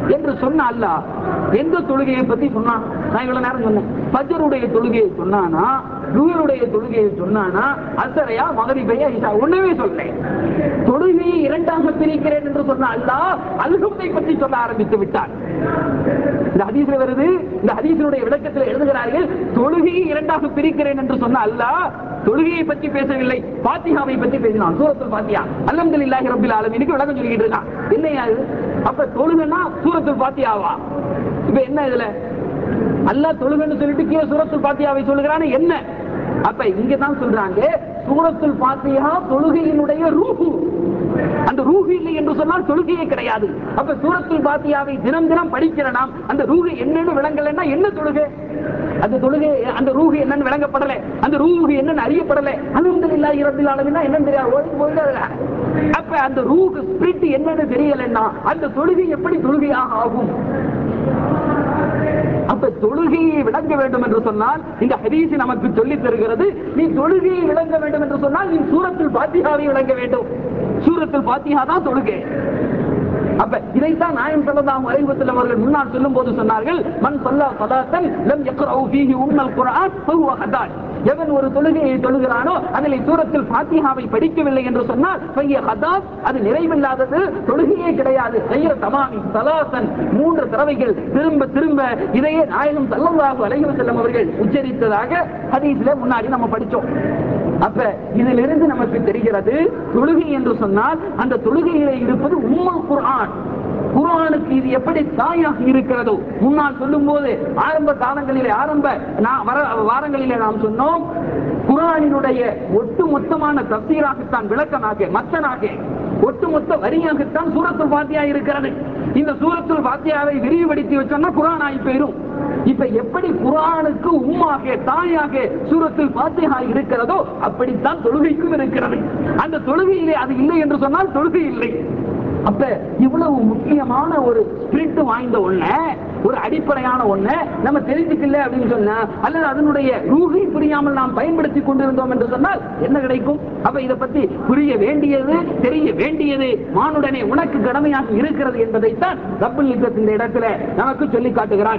என்று சொன்ன அல்லாஹ் எந்த தொழுகையை பத்தி சொன்னான்? நான் இவ்வளவு நேரம் சொன்னேன், ஃபஜ்ருடைய தொழுகையை சொன்னானா, லுஹருடைய தொழுகையை சொன்னானா, அஸ்ரையா, மக்ரிபையா, இஷா? ஒண்ணுமே சொல்லல. தொழுகையை இரண்டாக பிரிக்கிறேன் என்று சொன்ன அல்லாஹ் அல்ஹம்தை பற்றி சொல்ல ஆரம்பித்து விட்டார். இந்த ஹதீஸ்ல வருது, இந்த ஹதீஸினுடைய விளக்கத்தில் எழுதுகிறார்கள், தொழுகையை இரண்டாக பிரிக்கிறேன் என்று சொன்ன அல்லாஹ் தொழுகையை பற்றி பேசவில்லை, ஃபாத்திஹாவை பற்றி பேசினான். சூரத்துல் ஃபாத்திஹா, அல்ஹம்துலில்லாஹி ரப்பில் ஆலமீனுக்கு விளக்கம் சொல்லிட்டு இருக்கான். என்னையா இது? அப்ப தொழுகைனா சூரத்துல் ஃபாத்திஹாவா? இப்ப என்ன இதுல அல்லாஹ் தொழுகைன்னு சொல்லிட்டு கீழே சூரத்துல் ஃபாத்திஹாவை சொல்லுகிறானே என்ன? அப்ப இங்க தான் சொல்றாங்க, சூரத்துல் ஃபாத்திஹா தொழுகையினுடைய ரூஹு. அந்த ரூஹு இல்லை என்று சொன்னால் தொழுகையே கிடையாது. அப்ப சூரத்துல் ஃபாத்திஹாவை தினம் தினம் படிக்கிற நாம் அந்த ரூஹு என்னன்னு விளங்கலைன்னா என்ன தொழுகை? அந்த தொழுகை, அந்த ரூஹு என்னன்னு விளங்கப்படல, அந்த ரூஹு என்னன்னு அறியப்படல, அல்ஹம்துலில்லாஹி ரப்பில் ஆலமீன் என்னன்னு தெரியாது, ஓடி போயிடல. அப்ப அந்த ரூஹு ஸ்பிரிட் என்னன்னு தெரியலன்னா அந்த தொழுகை எப்படி தொழுகையாக ஆகும்? அப்ப தொழுகையை விளங்க வேண்டும் என்று சொன்னால் இந்த ஹதீஸ் நமக்கு சொல்லி தருகிறது, நீ தொழுகையை விளங்க வேண்டும் என்று சொன்னால் நீ சூரத்துல் ஃபாத்திஹாவை விளங்க வேண்டும். சூரத்துல் ஃபாத்திஹா தான் தொழுகை. அப்ப இதைத்தான் நாயகம் ஸல்லல்லாஹு அலைஹி வஸல்லம் அவர்கள் முன்னால் சொல்லும் போது சொன்னார்கள், மன் ஸல்லா ஸலாத்தன் லம் யக்ரஉ ஃபீஹி உம்முல் குர்ஆன் ஃபஹுவ ஹதாத். எவன் ஒரு தொழுகையை தொழுகிறானோ அதில் சூரத்துல் ஃபாத்திஹாவை படிக்கவில்லை என்று சொன்னால் ஃபஹிய ஹதாத், அது நிறைவில்லாதது, தொழுகையே கிடையாது. கைர தமாமி ஸலாத்தன், மூன்று தடவைகள் திரும்ப திரும்ப இதையே நாயகம் ஸல்லல்லாஹு அலைஹி வஸல்லம் அவர்கள் உச்சரித்ததாக ஹதீஸ்ல முன்னாடி நம்ம படிச்சோம். அப்ப இதிலிருந்து நமக்கு தெரிகிறது, தொழுகை என்று சொன்னால் அந்த தொழுகையிலே இருப்பது உம்முல் குர்ஆன். குர்ஆனுக்கு இது எப்படி தாயாக இருக்கிறதோ, முன்னால் சொல்லும் போது ஆரம்ப காலங்களிலே ஆரம்ப வாரங்களிலே நாம் சொன்னோம், குர்ஆனினுடைய ஒட்டுமொத்தமான தஃசீராகத்தான், விளக்கமாக, மத்தனாக, ஒட்டுமொத்த வரியாகத்தான் சூரத்துல் ஃபாத்திஹா இருக்கிறது. இந்த சூரத்துல் ஃபாத்திஹாவை விரிவுபடுத்தி வச்சோம்னா குர்ஆன் ஆகி போயிடும். இப்ப எப்படி குர்ஆனுக்கு உம்மாக, தாயாக சூரத்துல் ஃபாத்திஹா இருக்கிறதோ அப்படித்தான் தொழுகைக்கும் இருக்கிறது. அந்த தொழுகையிலே அது இல்லை என்று சொன்னால் தொழுகை இல்லை. அப்ப இவ்வளவு முக்கியமான ஒரு ஸ்பிரிட் வாய்ந்த ஒண்ண, ஒரு அடிப்படையான ஒண்ண நம்ம தெரிஞ்சுக்கல அப்படின்னு சொன்னா, அல்லது அதனுடைய ரூஹை புரியாமல் நாம் பயன்படுத்தி கொண்டிருந்தோம் என்று சொன்னால் என்ன கிடைக்கும்? அப்ப இதை பத்தி புரிய வேண்டியது, தெரிய வேண்டியது மானுடனே உனக்கு கடமையாக இருக்கிறது என்பதைத்தான் ரப்புல் இஸ்ஸத் இந்த இடத்துல நமக்கு சொல்லி காட்டுகிறான்.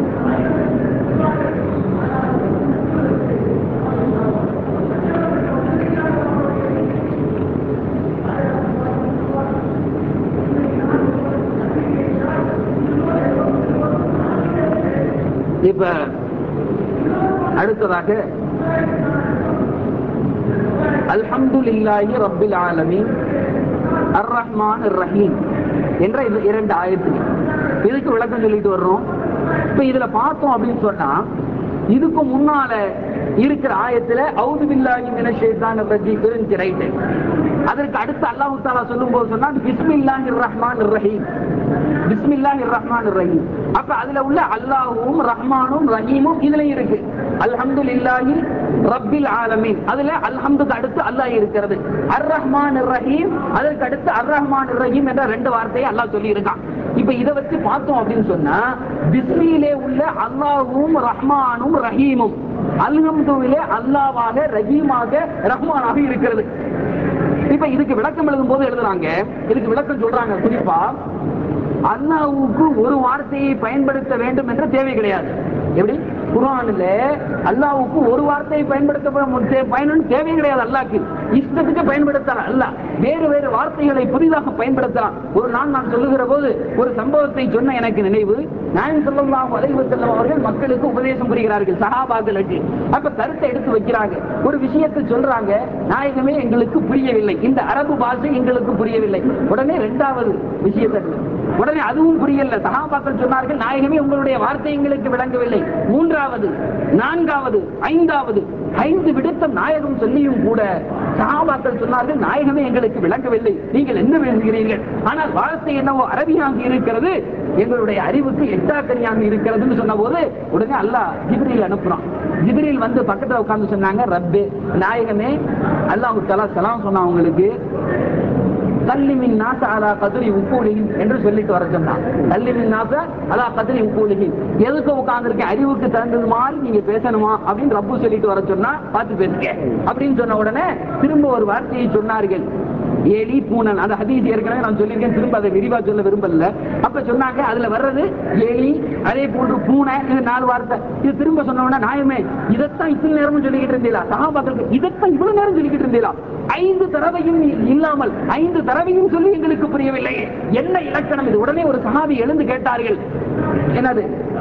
இப்ப அடுத்ததாக அல்ஹம்துலில்லாஹி ரப்பில் ஆலமீன் அர் ரஹ்மான் அர் ரஹீம் என்ற இந்த இரண்டு ஆயத்து, இதுக்கு விளக்கம் சொல்லிட்டு வர்றோம். இப்ப இதுல பார்த்தோம் அப்படின்னு சொன்னா, இதுக்கு முன்னால இருக்கிற ஆயத்துல அவுது பில்லாஹி மினஷ் ஷைத்தானிர் ரஜீம் இருந்துச்சு, ரைட். அதற்கு அடுத்து அல்லாஹ் தஆலா சொல்லும்போது சொன்னா பிஸ்மில்லாஹிர் ரஹ்மானிர் ரஹீம், பிஸ்மில்லாஹிர் ரஹ்மானிர் ரஹீம். அப்ப அதுல உள்ள அல்லாஹ்வும் ரஹ்மானும் ரஹீமும் இதுல இருக்கு. அல்ஹம்துலில்லாஹி ரப்பில் ஆலமீன், அதுல அல்ஹம்துக்கு அடுத்து அல்லாஹ் இருக்கிறது. அர் ரஹ்மானிர் ரஹீம், அதற்கு அடுத்து அர் ரஹ்மானிர் ரஹீம் என்ற ரெண்டு வார்த்தையை அல்லாஹ் சொல்லி இருக்கான். இப்ப இதை வச்சு பார்த்தோம் அப்படின்னு சொன்னா, பிஸ்மிலே உள்ள அல்லாஹ்வும் ரஹ்மானும் ரஹீமும், அல்ஹம்துவிலே அல்லாஹ்வாக, ரஹீமாக, ரஹ்மானாக இருக்கிறது. இப்ப இதுக்கு விளக்கம் எழுதும் போது எழுதுறாங்க, இதுக்கு விளக்கம் சொல்றாங்க, குறிப்பா அல்லாஹ்வுக்கு ஒரு வார்த்தையை பயன்படுத்த வேண்டும் என்ற தேவை கிடையாது. எப்படி குர்ஆன்ல அல்லாஹ்வுக்கு ஒரு வார்த்தையை பயன்படுத்த பயன்படுத்த தேவை கிடையாது. அல்லாஹ்க்கு இஷ்டத்துக்கு பயன்படுத்தலாம். அல்லாஹ் வேறு வேறு வார்த்தைகளை புதிதாக பயன்படுத்தலாம். ஒரு நாள் நான் சொல்லுகிற போது ஒரு சம்பவத்தை சொன்ன எனக்கு நினைவு. நாயகம் ஸல்லல்லாஹு அலைஹி வஸல்லம் அவர்கள் மக்களுக்கு உபதேசம் புரிகிறார்கள், சஹாபாக்களுக்கு. அப்ப கருத்தை எடுத்து வைக்கிறாங்க, ஒரு விஷயத்தை சொல்றாங்க, நாயகமே எங்களுக்கு புரியவில்லை, இந்த அரபு பாஷை எங்களுக்கு புரியவில்லை. உடனே இரண்டாவது விஷயத்தை, உடனே அதுவும் புரியல. சஹாபாக்கள் சொன்னார்கள், நாயகமே உங்களுடைய வார்த்தை எங்களுக்கு விளங்கவில்லை. மூன்றாவது, நான்காவது, ஐந்தாவது, ஐந்து விடுத்தம் நாயகம் சொல்லியும் கூட சஹாபாக்கள் சொன்னார்கள், நாயகமே எங்களுக்கு விளங்கவில்லை, நீங்கள் என்ன பேசுகிறீர்கள்? ஆனால் வார்த்தை என்னவோ அரபியாக இருக்கிறது, எங்களுடைய அறிவுக்கு எட்டாக்கனியாக இருக்கிறதுன்னு சொன்ன போது உடனே அல்லாஹ் ஜிப்ரீல் அனுப்புறான். ஜிப்ரீல் வந்து பக்கத்துல உட்கார்ந்து சொன்னாங்க, ரப்பே, நாயகமே அல்லாஹ் தஆலா சலாம் சொன்னா உங்களுக்கு கல்லிமின் நாச அலா கத்ரி உக்கூலிஹிம் என்று சொல்லிட்டு வர சொன்னான். கல்லிமின் நாச அலா கத்ரி உக்கூலிஹிம், எதுக்கு உட்கார்ந்துருக்க அறிவுக்கு தகுந்தது மாதிரி நீங்க பேசணுமா அப்படின்னு ரப்பு சொல்லிட்டு வர சொன்னா, பார்த்து பேசுங்க அப்படின்னு சொன்ன உடனே திரும்ப ஒரு வார்த்தையை சொன்னார்கள், எலி பூனை. அந்த ஹதீஸ் ஏற்கனவே நான் சொல்லியிருக்கேன், திரும்ப அதை விரிவா சொல்ல விரும்பல. அப்ப சொன்னாங்க அதுல வர்றது எலி, அதே போன்று பூனை, இது நாலு வார்த்தை. இது திரும்ப சொன்னோம்னா நாயமே இதைத்தான் இத்தனை நேரமும் சொல்லிக்கிட்டு இருந்தீங்களா, சகாபாக்களுக்கு இதைத்தான் இவ்வளவு நேரம் சொல்லிக்கிட்டு இருந்தீங்களா, ஐந்து தடவையும் இல்லாமல் ஐந்து தடவையும் சொல்லி எங்களுக்கு புரியவில்லை, என்ன இலக்கணம் இது? உடனே ஒரு சஹாபி எழுந்து கேட்டார்கள், என்னது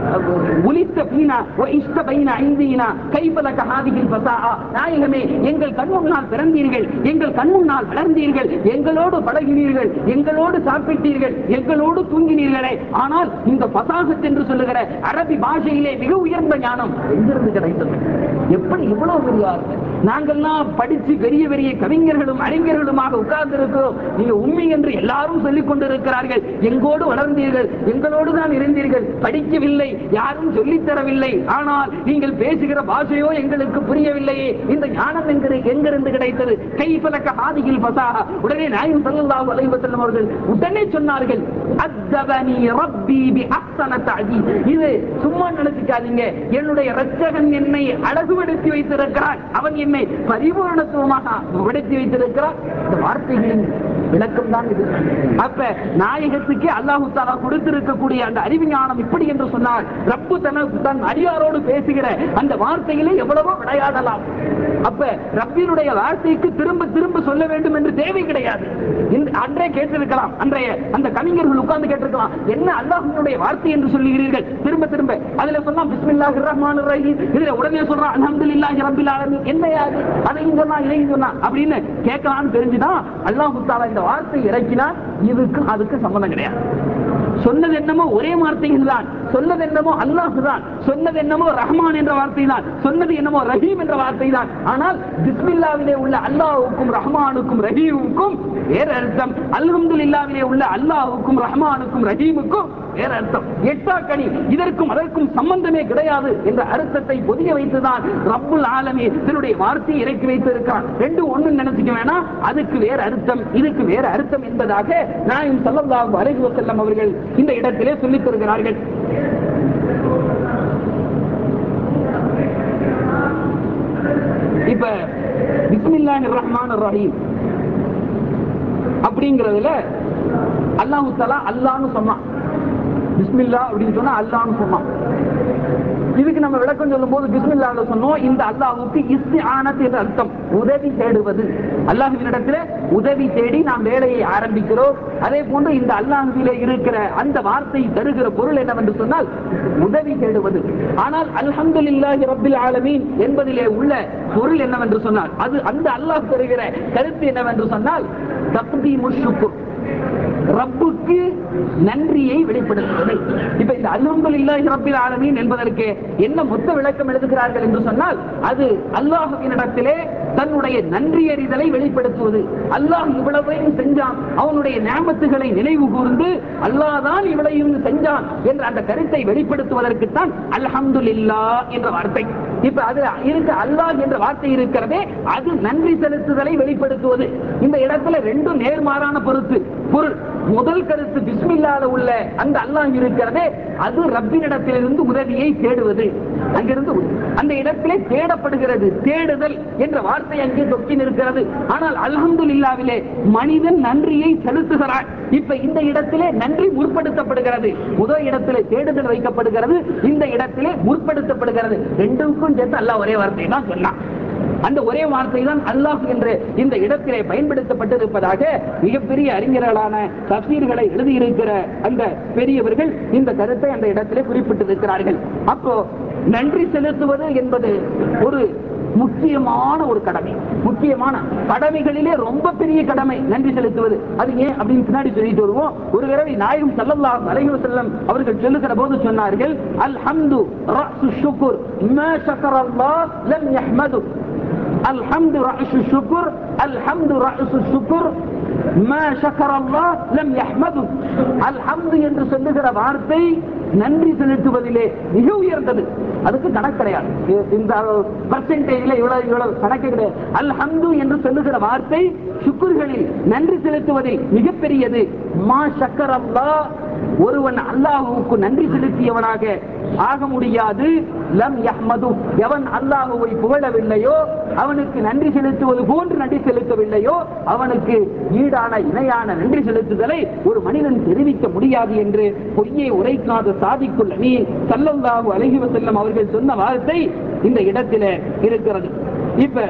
உலித்த பீனா வ இஷ்ட பைன ஐந்தீனா கைபலக ஹாதிஹில் ஃபஸாஆ, நாயகமே எங்கள் கண் முன்னால் பிறந்தீர்கள், எங்கள் கண் முன்னால் வளர்ந்தீர்கள், எங்களோடு பழகினீர்கள், எங்களோடு சாப்பிட்டீர்கள், எங்களோடு தூங்கினீர்களே, ஆனால் இந்த ஃபஸாஹத் என்று சொல்லுகிற அரபி பாஷையிலே மிக உயர்ந்த ஞானம் எங்கிருந்து கிடைத்தது? எப்படி இவ்வளவு பெரிய வார்த்தை? நாங்கள்லாம் படிச்சு பெரிய பெரிய கவிஞர்களும் அறிஞர்களுமாக உட்கார்ந்து இருக்கிறோம், நீங்க உண்மை என்று எல்லாரும் சொல்லிக் கொண்டிருக்கிறார்கள், எங்கோடு வளர்ந்தீர்கள், எங்களோடு தான் இருந்தீர்கள், படிக்கவில்லை, யாரும் சொல்லித் தரவில்லை, ஆனால் நீங்கள் பேசுகிற பாஷையோ எங்களுக்கு புரியவில்லையே, இந்த ஞானம் எங்கிருந்து கிடைத்தது? கைஃபலக ஹாதிஹில் ஃபஸாஹா. உடனே நாயகம் ஸல்லல்லாஹு அலைஹி வஸல்லம் அவர்கள் உடனே சொன்னார்கள், அத்தபனி ரப்பி பி அஹ்ஸன தஅதீப். இது சும்மா நினைச்சுக்காதீங்க, என்னுடைய இரட்சகன் என்னை அழகுபடுத்தி வைத்திருக்கிறான், அவன் என்னை பரிபூர்ணத்துவமாக படுத்தி வைத்திருக்கிறான். இந்த வார்த்தைகளின் விளக்கம் தான் இது. அப்ப நாயகத்துக்கு அல்லாஹ் தஆலா கொடுத்திருக்கக்கூடிய அந்த அறிவு ஞானம் இப்படி என்று சொன்னால், ரப்பு தன் அடியாரோடு பேசுகிற அந்த வார்த்தையிலே எவ்வளவோ விளையாடலாம். அப்ப ரப்பினுடைய வார்த்தைக்கு திரும்ப திரும்ப சொல்ல வேண்டும் என்று தேவை கிடையாது. அன்றே கேட்டிருக்கலாம், அன்றைய அந்த கவிஞர்கள் உட்கார்ந்து கேட்டிருக்கலாம், என்ன அல்லாஹ்வினுடைய வார்த்தை என்று சொல்லுகிறீர்கள் திரும்ப திரும்ப? அதுல சொன்னா பிஸ்மில்லாஹிர் ரஹ்மானிர் ரஹீம், இதுல உடனே சொல்றான் அல்ஹம்துலில்லாஹி ரப்பில் ஆலமீன், என்ன அது? அதையும் சொன்னா இதையும் சொன்னா அப்படின்னு கேட்கலாம்னு தெரிஞ்சுதான் அல்லாஹ் தஆலா இந்த வார்த்தை இறக்கினார். இதுக்கு அதுக்கு சம்பந்தம் கிடையாது. சொன்னது என்னமோ ஒரே வார்த்தைகள் தான், சொன்னது என்னமோ அல்லாஹ் தான், சொன்னது என்னமோ ரஹ்மான் என்ற வார்த்தை தான், சொன்னது என்னமோ ரஹீம் என்ற வார்த்தை தான். ஆனால் பிஸ்மில்லாவிலே உள்ள அல்லாஹ்வுக்கும் ரஹ்மானுக்கும் ரஹீமுக்கும் வேற அர்த்தம், அல்ஹம்துலில்லாவிலே உள்ள அல்லாஹ்வுக்கும் ரஹ்மானுக்கும் ரஹீமுக்கும் வேற அர்த்தம். எட்டா கனி, இதற்கும் அதற்கும் சம்பந்தமே கிடையாது என்ற அர்த்தத்தை பொதிய வைத்துதான் ரப்புல் ஆலமீன் தன்னுடைய வார்த்தையை இறக்கி வைத்திருக்கிறான். ரெண்டு ஒண்ணு நினைச்சுக்க வேணாம், அதுக்கு வேற அர்த்தம், இதுக்கு வேற அர்த்தம் என்பதாக நாயகம் ஸல்லல்லாஹு அலைஹி வஸல்லம் அவர்கள் இந்த இடத்திலே சொல்லித் தருகிறார்கள். இப்ப பிஸ்மில்லாஹிர் ரஹ்மானிர் ரஹீம் அப்படிங்கிறதுல அல்லாஹ் தஆலா அல்லாஹ்னு சொன்னான், பிஸ்மில்லா அப்படின்னு சொன்னா அல்லாஹ்னு சொன்னான். இதுக்கு நம்ம விளக்கம் சொல்லும் போது பிஸ்மில்லாஹ்ல சொன்னோம், இந்த அல்லாஹ்வுக்கு இஸ்திஆனத் என்ற அர்த்தம், உதவி தேடுவது. அல்லாஹ்வினிடத்திலே உதவி தேடி நாம் வேலையை ஆரம்பிக்கிறோம். அதே போன்று இந்த அல்லாஹ்விலே இருக்கிற அந்த வார்த்தை தருகிற பொருள் என்னவென்று சொன்னால் உதவி தேடுவது. ஆனால் அல்ஹம்துலில்லாஹி ரப்பில் ஆலமீன் என்பதிலே உள்ள பொருள் என்னவென்று சொன்னால், அது அந்த அல்லாஹ் தருகிற கருத்து என்னவென்று சொன்னால் தக்தீமுஷ் ஷுக்ர், ரப்புக்கு நன்றியை வெளிப்படுத்துவது. இப்ப இந்த அல்ஹம்துலில்லாஹி ரப்பில் ஆலமீன் என்பதற்கு என்ன மொத்த விளக்கம் எழுதுகிறார்கள் என்று சொன்னால், அது அல்லாஹ்வினிடத்திலே தன்னுடைய நன்றியறிதலை வெளிப்படுத்துவது. அல்லாஹ் இவ்வளவையும் செஞ்சான், அவனுடைய நியமத்துகளை நினைவு கூர்ந்து அல்லாஹ் தான் இவ்வளவையும் செஞ்சான் என்ற அந்த கருத்தை வெளிப்படுத்துவதற்கு தான் அல்ஹம்துலில்லாஹ் என்ற வார்த்தை. இப்ப அது இருக்க அல்லாஹ் என்ற வார்த்தை இருக்கிறதே, அது நன்றி செலுத்துதலை வெளிப்படுத்துவது. இந்த இடத்துல ரெண்டும் நேர்மாறான பொருத்து பொருள். முதல் கருத்து பிஸ்மில்லாஹ்ல உள்ள அந்த அல்லாஹ் இருக்கிறதே, அது ரப்பினிடத்திலிருந்து உதவியை தேடுவது. அங்கிருந்து அந்த இடத்திலே தேடப்படுகிறது, தேடுதல் என்ற வார்த்தை அங்கே தொக்கி நிற்கிறது. ஆனால் அல்ஹம்துலில்லாஹ்விலே மனிதன் நன்றியை செலுத்துகிறான். இப்ப இந்த இடத்திலே நன்றி முற்படுத்தப்படுகிறது, முதல் இடத்திலே தேடுதல் வைக்கப்படுகிறது, இந்த இடத்திலே முற்படுத்தப்படுகிறது. ரெண்டுக்கும் சேர்த்து அல்லாஹ் ஒரே வார்த்தை தான் சொன்னான். அந்த ஒரே வார்த்தை தான் அல்லாஹ் என்று இந்த இடத்திலே பயன்படுத்தப்பட்டிருப்பதாக மிகப்பெரிய அறிஞர்களான தஃசீர்களை எழுதியிருக்கிற அந்த பெரியவர்கள் இந்த கருத்தை அந்த இடத்திலே குறிப்பிட்டிருக்கிறார்கள். அப்போ நன்றி செலுத்துவது என்பது ஒரு முக்கியமான ஒரு கடமை, முக்கியமான கடமைகளிலே ரொம்ப பெரிய கடமை நன்றி செலுத்துவது. அது ஏன் அப்படின்னு பின்னாடி சொல்லிட்டு வருவோம். ஒரு தடவை நாயகம் ஸல்லல்லாஹு அலைஹி வஸல்லம் அவர்கள் சொல்லுகிற போது சொன்னார்கள், அல்ஹம்து ரஅஸு ஷுக்ர் மா ஷக்கரல்லாஹ் லம் யஹ்மது. அல்ஹம்து ரஅஸு ஷுக்ர், அல்ஹம்து ரஅஸு ஷுக்ர் மா ஷக்கரல்லாஹ் லம் யஹ்மது. அல்ஹம்து என்று சொல்லுகிற வார்த்தை நன்றி செலுத்துவதிலே மிக உயர்ந்தது. அதுக்கு கணக்கு கிடையாது, இந்த பர்சன்டேஜ்ல இவ்வளவு இவ்வளவு கணக்கு கிடையாது. அல்ஹம்து என்று சொல்லுகிற வார்த்தை சுக்ர்களில் நன்றி செலுத்துவதில் மிகப்பெரியது. மா ஷக்கரல்லாஹ், ஒருவன் அல்லாஹ்வுக்கு நன்றி செலுத்தியவனாக ஆக முடியாது. லம் யஹ்மது, எவன் அல்லாஹ்வை புகழவில்லையோ, அவனுக்கு நன்றி செலுத்துவது போன்று நன்றி செலுத்தவில்லையோ, அவனுக்கு ஈடான இணையான நன்றி செலுத்துதலை ஒரு மனிதன் தெரிவிக்க முடியாது என்று பொய்யை உரைக்காத சாதிக்குள் அமீன் ஸல்லல்லாஹு அலைஹி வஸல்லம் அவர்கள் சொன்ன வார்த்தை இந்த இடத்திலே இருக்கிறது. இப்ப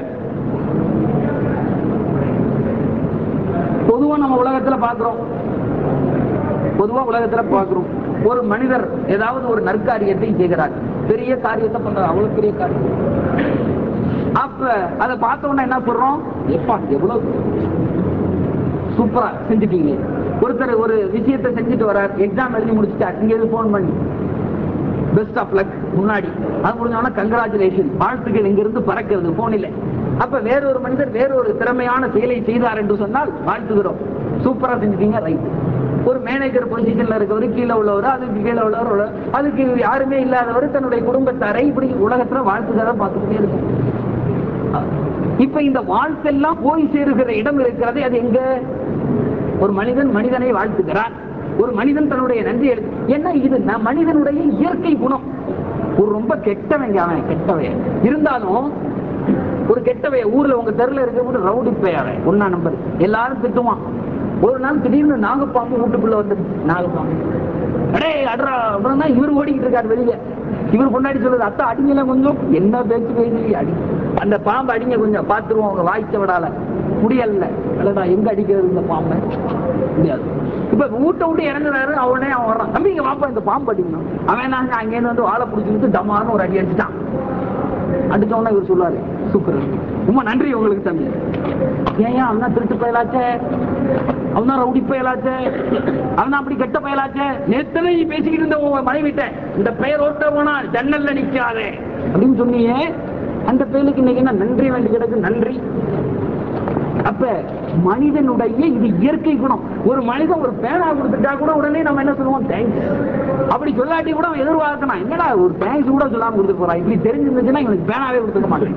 பொதுவா நம்ம உலகத்துல பார்க்கிறோம் பொதுவா உலகத்துல பார்க்கிறோம் ஒரு மனிதர் ஏதாவது ஒரு நற்காரியத்தை செய்கிறார், பெரிய காரியத்தை பண்றார், அவ்வளவு பெரிய காரியம். அப்ப அதை பார்த்த உடனே என்ன சொல்றோம், எப்பா எவ்வளவு சூப்பரா செஞ்சுட்டீங்க. ஒருத்தர் ஒரு விஷயத்தை செஞ்சுட்டு வர்றார், எக்ஸாம் எழுதி முடிச்சுட்டார், இங்க போன் பண்ணி பெஸ்ட் ஆஃப் லக் முன்னாடி அது முடிஞ்சோன்னா கங்க்ராச்சுலேஷன், வாழ்த்துக்கள் இங்கிருந்து பறக்கிறது போனில். அப்ப வேறொரு மனிதர் வேறொரு திறமையான செயலை செய்தார் என்று சொன்னால் வாழ்த்துகிறோம், சூப்பரா செஞ்சுட்டீங்க, ரைட். ஒரு மேனேஜர் பொசிஷன்ல இருக்கவர், கீழே உள்ளவர், அதுக்கு கீழே உள்ளவர், அதுக்கு யாருமே இல்லாதவர், தன்னுடைய குடும்பத்தாரை இப்படி உலகத்துல வாழ்த்துக்காக பார்த்துக்கிட்டே இருக்கும். இப்ப இந்த வாழ்த்தெல்லாம் போய் சேருகிற இடம் இருக்கிறது, அது எங்க? ஒரு மனிதன் மனிதனை வாழ்த்துகிறான், ஒரு மனிதன் தன்னுடைய நன்றி எழுது. ஏன்னா இது மனிதனுடைய இயற்கை குணம். ஒரு ரொம்ப கெட்டவங்க, அவன் கெட்டவன் இருந்தாலும் ஒரு கெட்டவைய ஊர்ல உங்க தெருல இருக்க ரவுடி பேயாவே ஒன்னா நம்பர் எல்லாரும் திட்டுவான். ஒரு நாள் திடீர்னு நாகப்பாம்பு வீட்டுக்குள்ள வந்துருச்சு. நாகப்பாம்பு அடே அட்ரா அப்படின்னா இவர் ஓடிக்கிட்டு இருக்காரு வெளியே. இவர் கொண்டாடி சொல்லுது, அத்தா அடிங்கல கொஞ்சம், என்ன பேச்சு பேசி அடி அந்த பாம்பு அடிங்க கொஞ்சம் பாத்துருவோம் உங்க வாய்ச்ச விடால முடியல. அல்லடா எங்க அடிக்கிறது இந்த பாம்பை முடியாது. இப்ப வீட்டை விட்டு இறங்குறாரு, அவனே அவன் வர்றான், தம்பி இங்க வாப்பா இந்த பாம்பு அடிக்கணும். அவன் நாங்க அங்கேருந்து வந்து வாழை பிடிச்சிக்கிட்டு டமான்னு ஒரு அடி அடிச்சுட்டான். அடிச்சவனா இவர் சொல்லுவாரு, சூப்பர் ரொம்ப நன்றி உங்களுக்கு தம்பி. ஏன் அவனா திருட்டு பயலாச்சே, அவனா ரவுடி பயலாச்சே, அவனா அப்படி கெட்ட பயலாச்சே, நேத்தனை பேசிக்கிட்டு இருந்த உங்க மனைவிட்ட இந்த பெயர் ஓட்ட போனா ஜன்னல்ல நிக்காதே அப்படின்னு சொன்னீங்க. அந்த பெயலுக்கு இன்னைக்கு என்ன நன்றி வேண்டி கிடக்கு, நன்றி. அப்ப மனிதனுடைய இது இயற்கை குணம். ஒரு மனிதன் ஒரு பேனா கொடுத்துட்டா கூட உடனே நம்ம என்ன சொல்லுவோம், தேங்க்ஸ். அப்படி சொல்லாட்டி கூட எதிர்பார்க்கணும், என்னடா ஒரு தேங்க்ஸ் கூட சொல்லாம கொடுத்து போறான், இப்படி தெரிஞ்சிருந்துச்சுன்னா இவனுக்கு பேனாவே கொடுத்துக்க மாட்டேன்.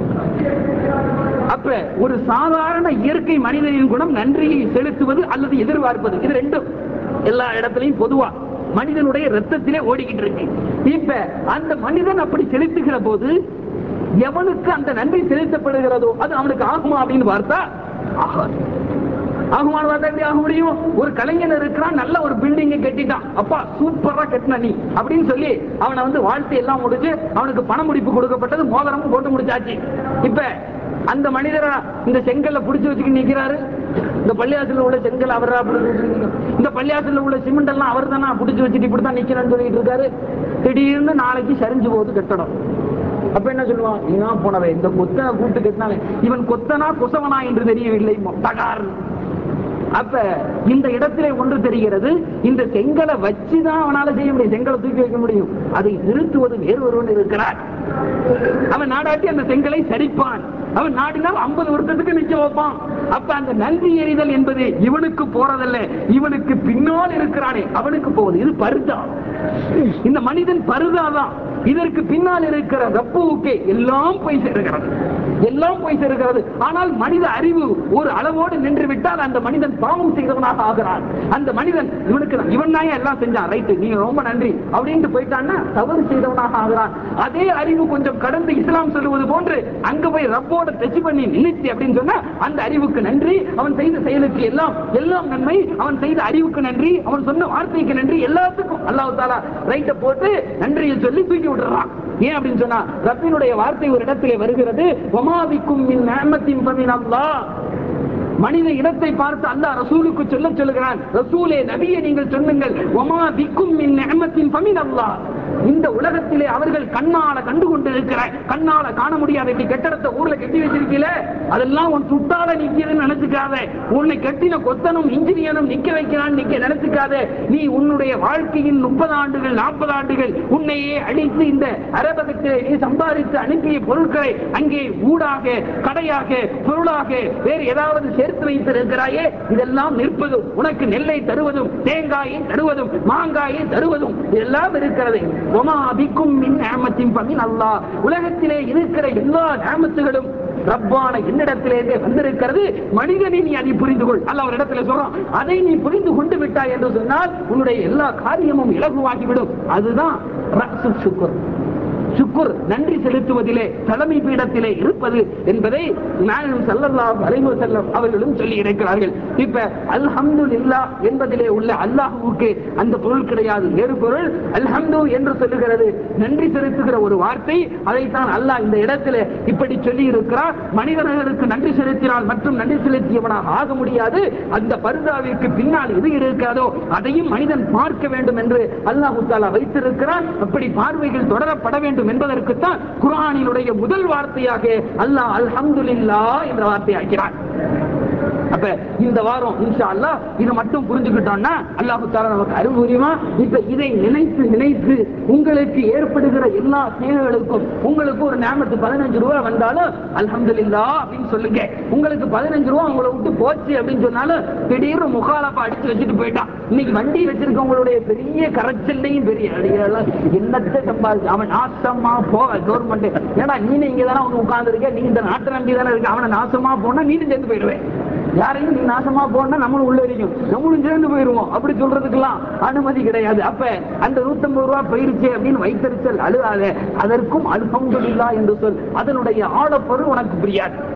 அப்ப ஒரு சாதாரண இயற்கை மனிதனின் குணம் நன்றியை செலுத்துவது அல்லது எதிர்பார்ப்பது, இது ரெண்டும் எல்லா இடத்திலையும் பொதுவா மனிதனுடைய ரத்தத்திலே ஓடிக்கிட்டு இருக்கு. இப்ப அந்த மனிதன் அப்படி செலுத்துகிற போது எவனுக்கு அந்த நன்றி செலுத்தப்படுகிறதோ அது அவனுக்கு ஆகுமா அப்படின்னு பார்த்தா ஆகாது. ஆகுமான்னு பார்த்தா எப்படி ஆக முடியும்? ஒரு கலைஞன் இருக்கிறான், நல்ல ஒரு பில்டிங்கை கட்டிட்டான், அப்பா சூப்பரா கட்டின நீ அப்படின்னு சொல்லி அவனை வந்து வாழ்த்து எல்லாம் முடிச்சு அவனுக்கு பண முடிப்பு கொடுக்கப்பட்டது, மோதிரமும் போட்டு முடிச்சாச்சு. இப்ப அந்த மனிதரா இந்த செங்கல்ல புடிச்சு வச்சுக்கிட்டு நிக்கிறாரு. இந்த பள்ளியாசல உள்ள செங்கல் அவரா, இந்த பள்ளியாசல உள்ள சிமெண்ட் எல்லாம் அவர் தானா புடிச்சு வச்சுட்டு இப்படித்தான் நிக்கிறேன்னு சொல்லிட்டு இருக்காரு. திடீர்னு நாளைக்கு சரிஞ்சு போகுது கட்டடம். அப்ப என்ன சொல்லுவான், நீனா போனவே இந்த கொத்தனை கூட்டு கட்டினாலே இவன் கொத்தனா குசவனா என்று தெரியவில்லை. அப்ப இந்த இடத்திலே ஒன்று தெரிகிறது, இந்த செங்கலை வச்சுதான் அவனால செய்ய முடியும், செங்கலை தூக்கி வைக்க முடியும், அதை நிறுத்துவது வேறு ஒருவன் இருக்கிறார். அவன் நாடாட்டி அந்த செங்கலை சரிப்பான், அவன் நாடினால் ஐம்பது வருஷத்துக்கு நிக்க வைப்பான். அப்ப அந்த நன்றி எறிதல் என்பது இவனுக்கு போறதல்ல, இவனுக்கு பின்னால் இருக்கிறானே அவனுக்கு போவது. இது பருதா, இந்த மனிதன் பருதாதான். இதற்கு பின்னால் இருக்கிற ரப்புவுக்கு எல்லாம் போய் சேருகிறது, எல்லாம் போய் சேருகிறது. ஆனால் மனித அறிவு ஒரு அளவோடு நின்று விட்டால் அந்த மனிதன் பாவம் செய்தவனாக ஆகிறான். அந்த மனிதன் இவனுக்கு இவன் தான் எல்லாம் செஞ்சான், ரைட்டு நீங்க ரொம்ப நன்றி அப்படின்ட்டு போயிட்டான்னா தவறு செய்தவனாக ஆகிறான். அதே அறிவு கொஞ்சம் கடந்து இஸ்லாம் சொல்லுவது போன்று அங்க போய் ரப்போட டச் பண்ணி நினைச்சு அப்படின்னு சொன்னா அந்த அறிவுக்கு நன்றி, அவன் செய்த செயலுக்கு எல்லாம் எல்லாம் நன்மை, அவன் செய்த அறிவுக்கு நன்றி, அவன் சொன்ன வார்த்தைக்கு நன்றி, எல்லாத்துக்கும் அல்லாஹ் தஆலா ரைட்ட போட்டு நன்றியை சொல்லி தூக்கி விட்டுறான். ஏன் அப்படின்னு சொன்னா ரப்பினுடைய வார்த்தை ஒரு இடத்திலே வருகிறது, வமாபிக்கும் மின் நிஅமத்தின் ஃபமினல்லாஹ். மனித இடத்தை பார்த்து அல்லாஹ் ரசூலுக்கு சொல்ல சொல்லுகிறான், ரசூலே நபியே நீங்கள் சொல்லுங்கள், வமாபிக்கும் மின் நிஅமத்தின் ஃபமினல்லாஹ். இந்த உலகத்திலே அவர்கள் கண்ணால கண்டு கொண்டு இருக்கிற, கண்ணால காண முடியாத இப்படி கட்டடத்தை ஊர்ல கட்டி வச்சிருக்கீல, அதெல்லாம் உன் சுட்டால நிக்கிறதுன்னு நினைச்சுக்காத, உன்னை கட்டின கொத்தனும் இன்ஜினியரும் நிக்க வைக்கிறான் நிக்க நினைச்சுக்காத. நீ உன்னுடைய வாழ்க்கையின் முப்பது ஆண்டுகள் நாற்பது ஆண்டுகள் உன்னையே அழித்து இந்த அரபகத்திலே நீ சம்பாதித்து அனுப்பிய பொருட்களை அங்கே ஊடாக கடையாக பொருளாக வேறு ஏதாவது சேர்த்து வைத்திருக்கிறாயே, இதெல்லாம் நிற்பதும் உனக்கு நெல்லை தருவதும் தேங்காயை தருவதும் மாங்காயை தருவதும் இதெல்லாம் இருக்கிறது. உலகத்திலே இருக்கிற எல்லா நிஅமத்துகளும் ரப்பான என்னிடத்திலே வந்திருக்கிறது, மனிதனை நீ அதை புரிந்து கொள். அல்லாஹ் ஒரு இடத்துல சொல்றான், அதை நீ புரிந்து கொண்டு விட்டாய் என்று சொன்னால் உன்னுடைய எல்லா காரியமும் இலகுவாகிவிடும். அதுதான் ரஅ்சு ஷுக்ர். சுக்குர் நன்றி செலுத்துவதிலே தலைமை பீடத்திலே இருப்பது என்பதை நாயகம் ஸல்லல்லாஹு அலைஹி வஸல்லம் அவர்களும் சொல்லி இருக்கிறார்கள். இப்ப அல்ஹம்துலில்லாஹ் என்பதிலே உள்ள அல்லாஹ்வுக்கு அந்த பொருள் கிடையாது. வேறு பொருள் அல்ஹம்து என்று சொல்லுகிறது நன்றி செலுத்துகிற ஒரு வார்த்தை. அதைத்தான் அல்லாஹ் இந்த இடத்திலே இப்படி சொல்லி இருக்கிறார். மனிதர்களுக்கு நன்றி செலுத்தினால் மற்றும் நன்றி செலுத்தியவனாக ஆக முடியாது. அந்த பர்தாவிற்கு பின்னால் எது இருக்காதோ அதையும் மனிதன் பார்க்க வேண்டும் என்று அல்லாஹ் தஆலா வைத்திருக்கிறார். அப்படி பார்வைகள் தொடரப்பட வேண்டும் என்பதற்குத்தான் குர்ஆனினுடைய முதல் வார்த்தையாக அல்லாஹ் அல்ஹம்துலில்லாஹ் என்ற வார்த்தை ஆக்கிறார். அப்ப இந்த வாரம் இன்ஷா அல்லாஹ் இதை மட்டும் புரிஞ்சுக்கிட்டோம்னா அல்லாஹ் தஆலா நமக்கு அருள் புரியுமா. இப்ப இதை நினைத்து நினைத்து உங்களுக்கு ஏற்படுகிற எல்லா சேவைகளுக்கும் உங்களுக்கு ஒரு நியமத்து பதினஞ்சு ரூபாய் வந்தாலும் அல்ஹம்துலில்லாஹ் அப்படின்னு சொல்லுங்க. உங்களுக்கு பதினஞ்சு ரூபாய் உங்களை விட்டு போச்சு அப்படின்னு சொன்னாலும் திடீர்னு முகாலப்பா அடிச்சு வச்சுட்டு போயிட்டான். இன்னைக்கு வண்டி வச்சிருக்கவங்களுடைய பெரிய கரைச்சல்லையும் பெரிய அடிகளெல்லாம் என்னத்தை சம்பாதிச்சு அவன் நாசமா போக கவர்மெண்ட் ஏன்னா நீங்க இங்க தானே அவங்க உட்கார்ந்து இருக்க நீ இந்த நாட்டை நம்பி தானே இருக்க அவனை நாசமா போனா நீனும் சேர்ந்து போயிடுவேன். யாரையும் நீ நாசமா போனா நம்மளும் உள்ள இருக்கும் நம்மளும் சேர்ந்து போயிருவோம். அப்படி சொல்றதுக்கெல்லாம் அனுமதி கிடையாது. அப்ப அந்த நூத்தி ஐம்பது ரூபாய் போயிருச்சு அப்படின்னு வைத்தறிச்சல் அழுகாத. அதற்கும் அல்ஹம்துலில்லாஹ் என்று சொல். அதனுடைய ஆழப்பொருள் உனக்கு புரியாது.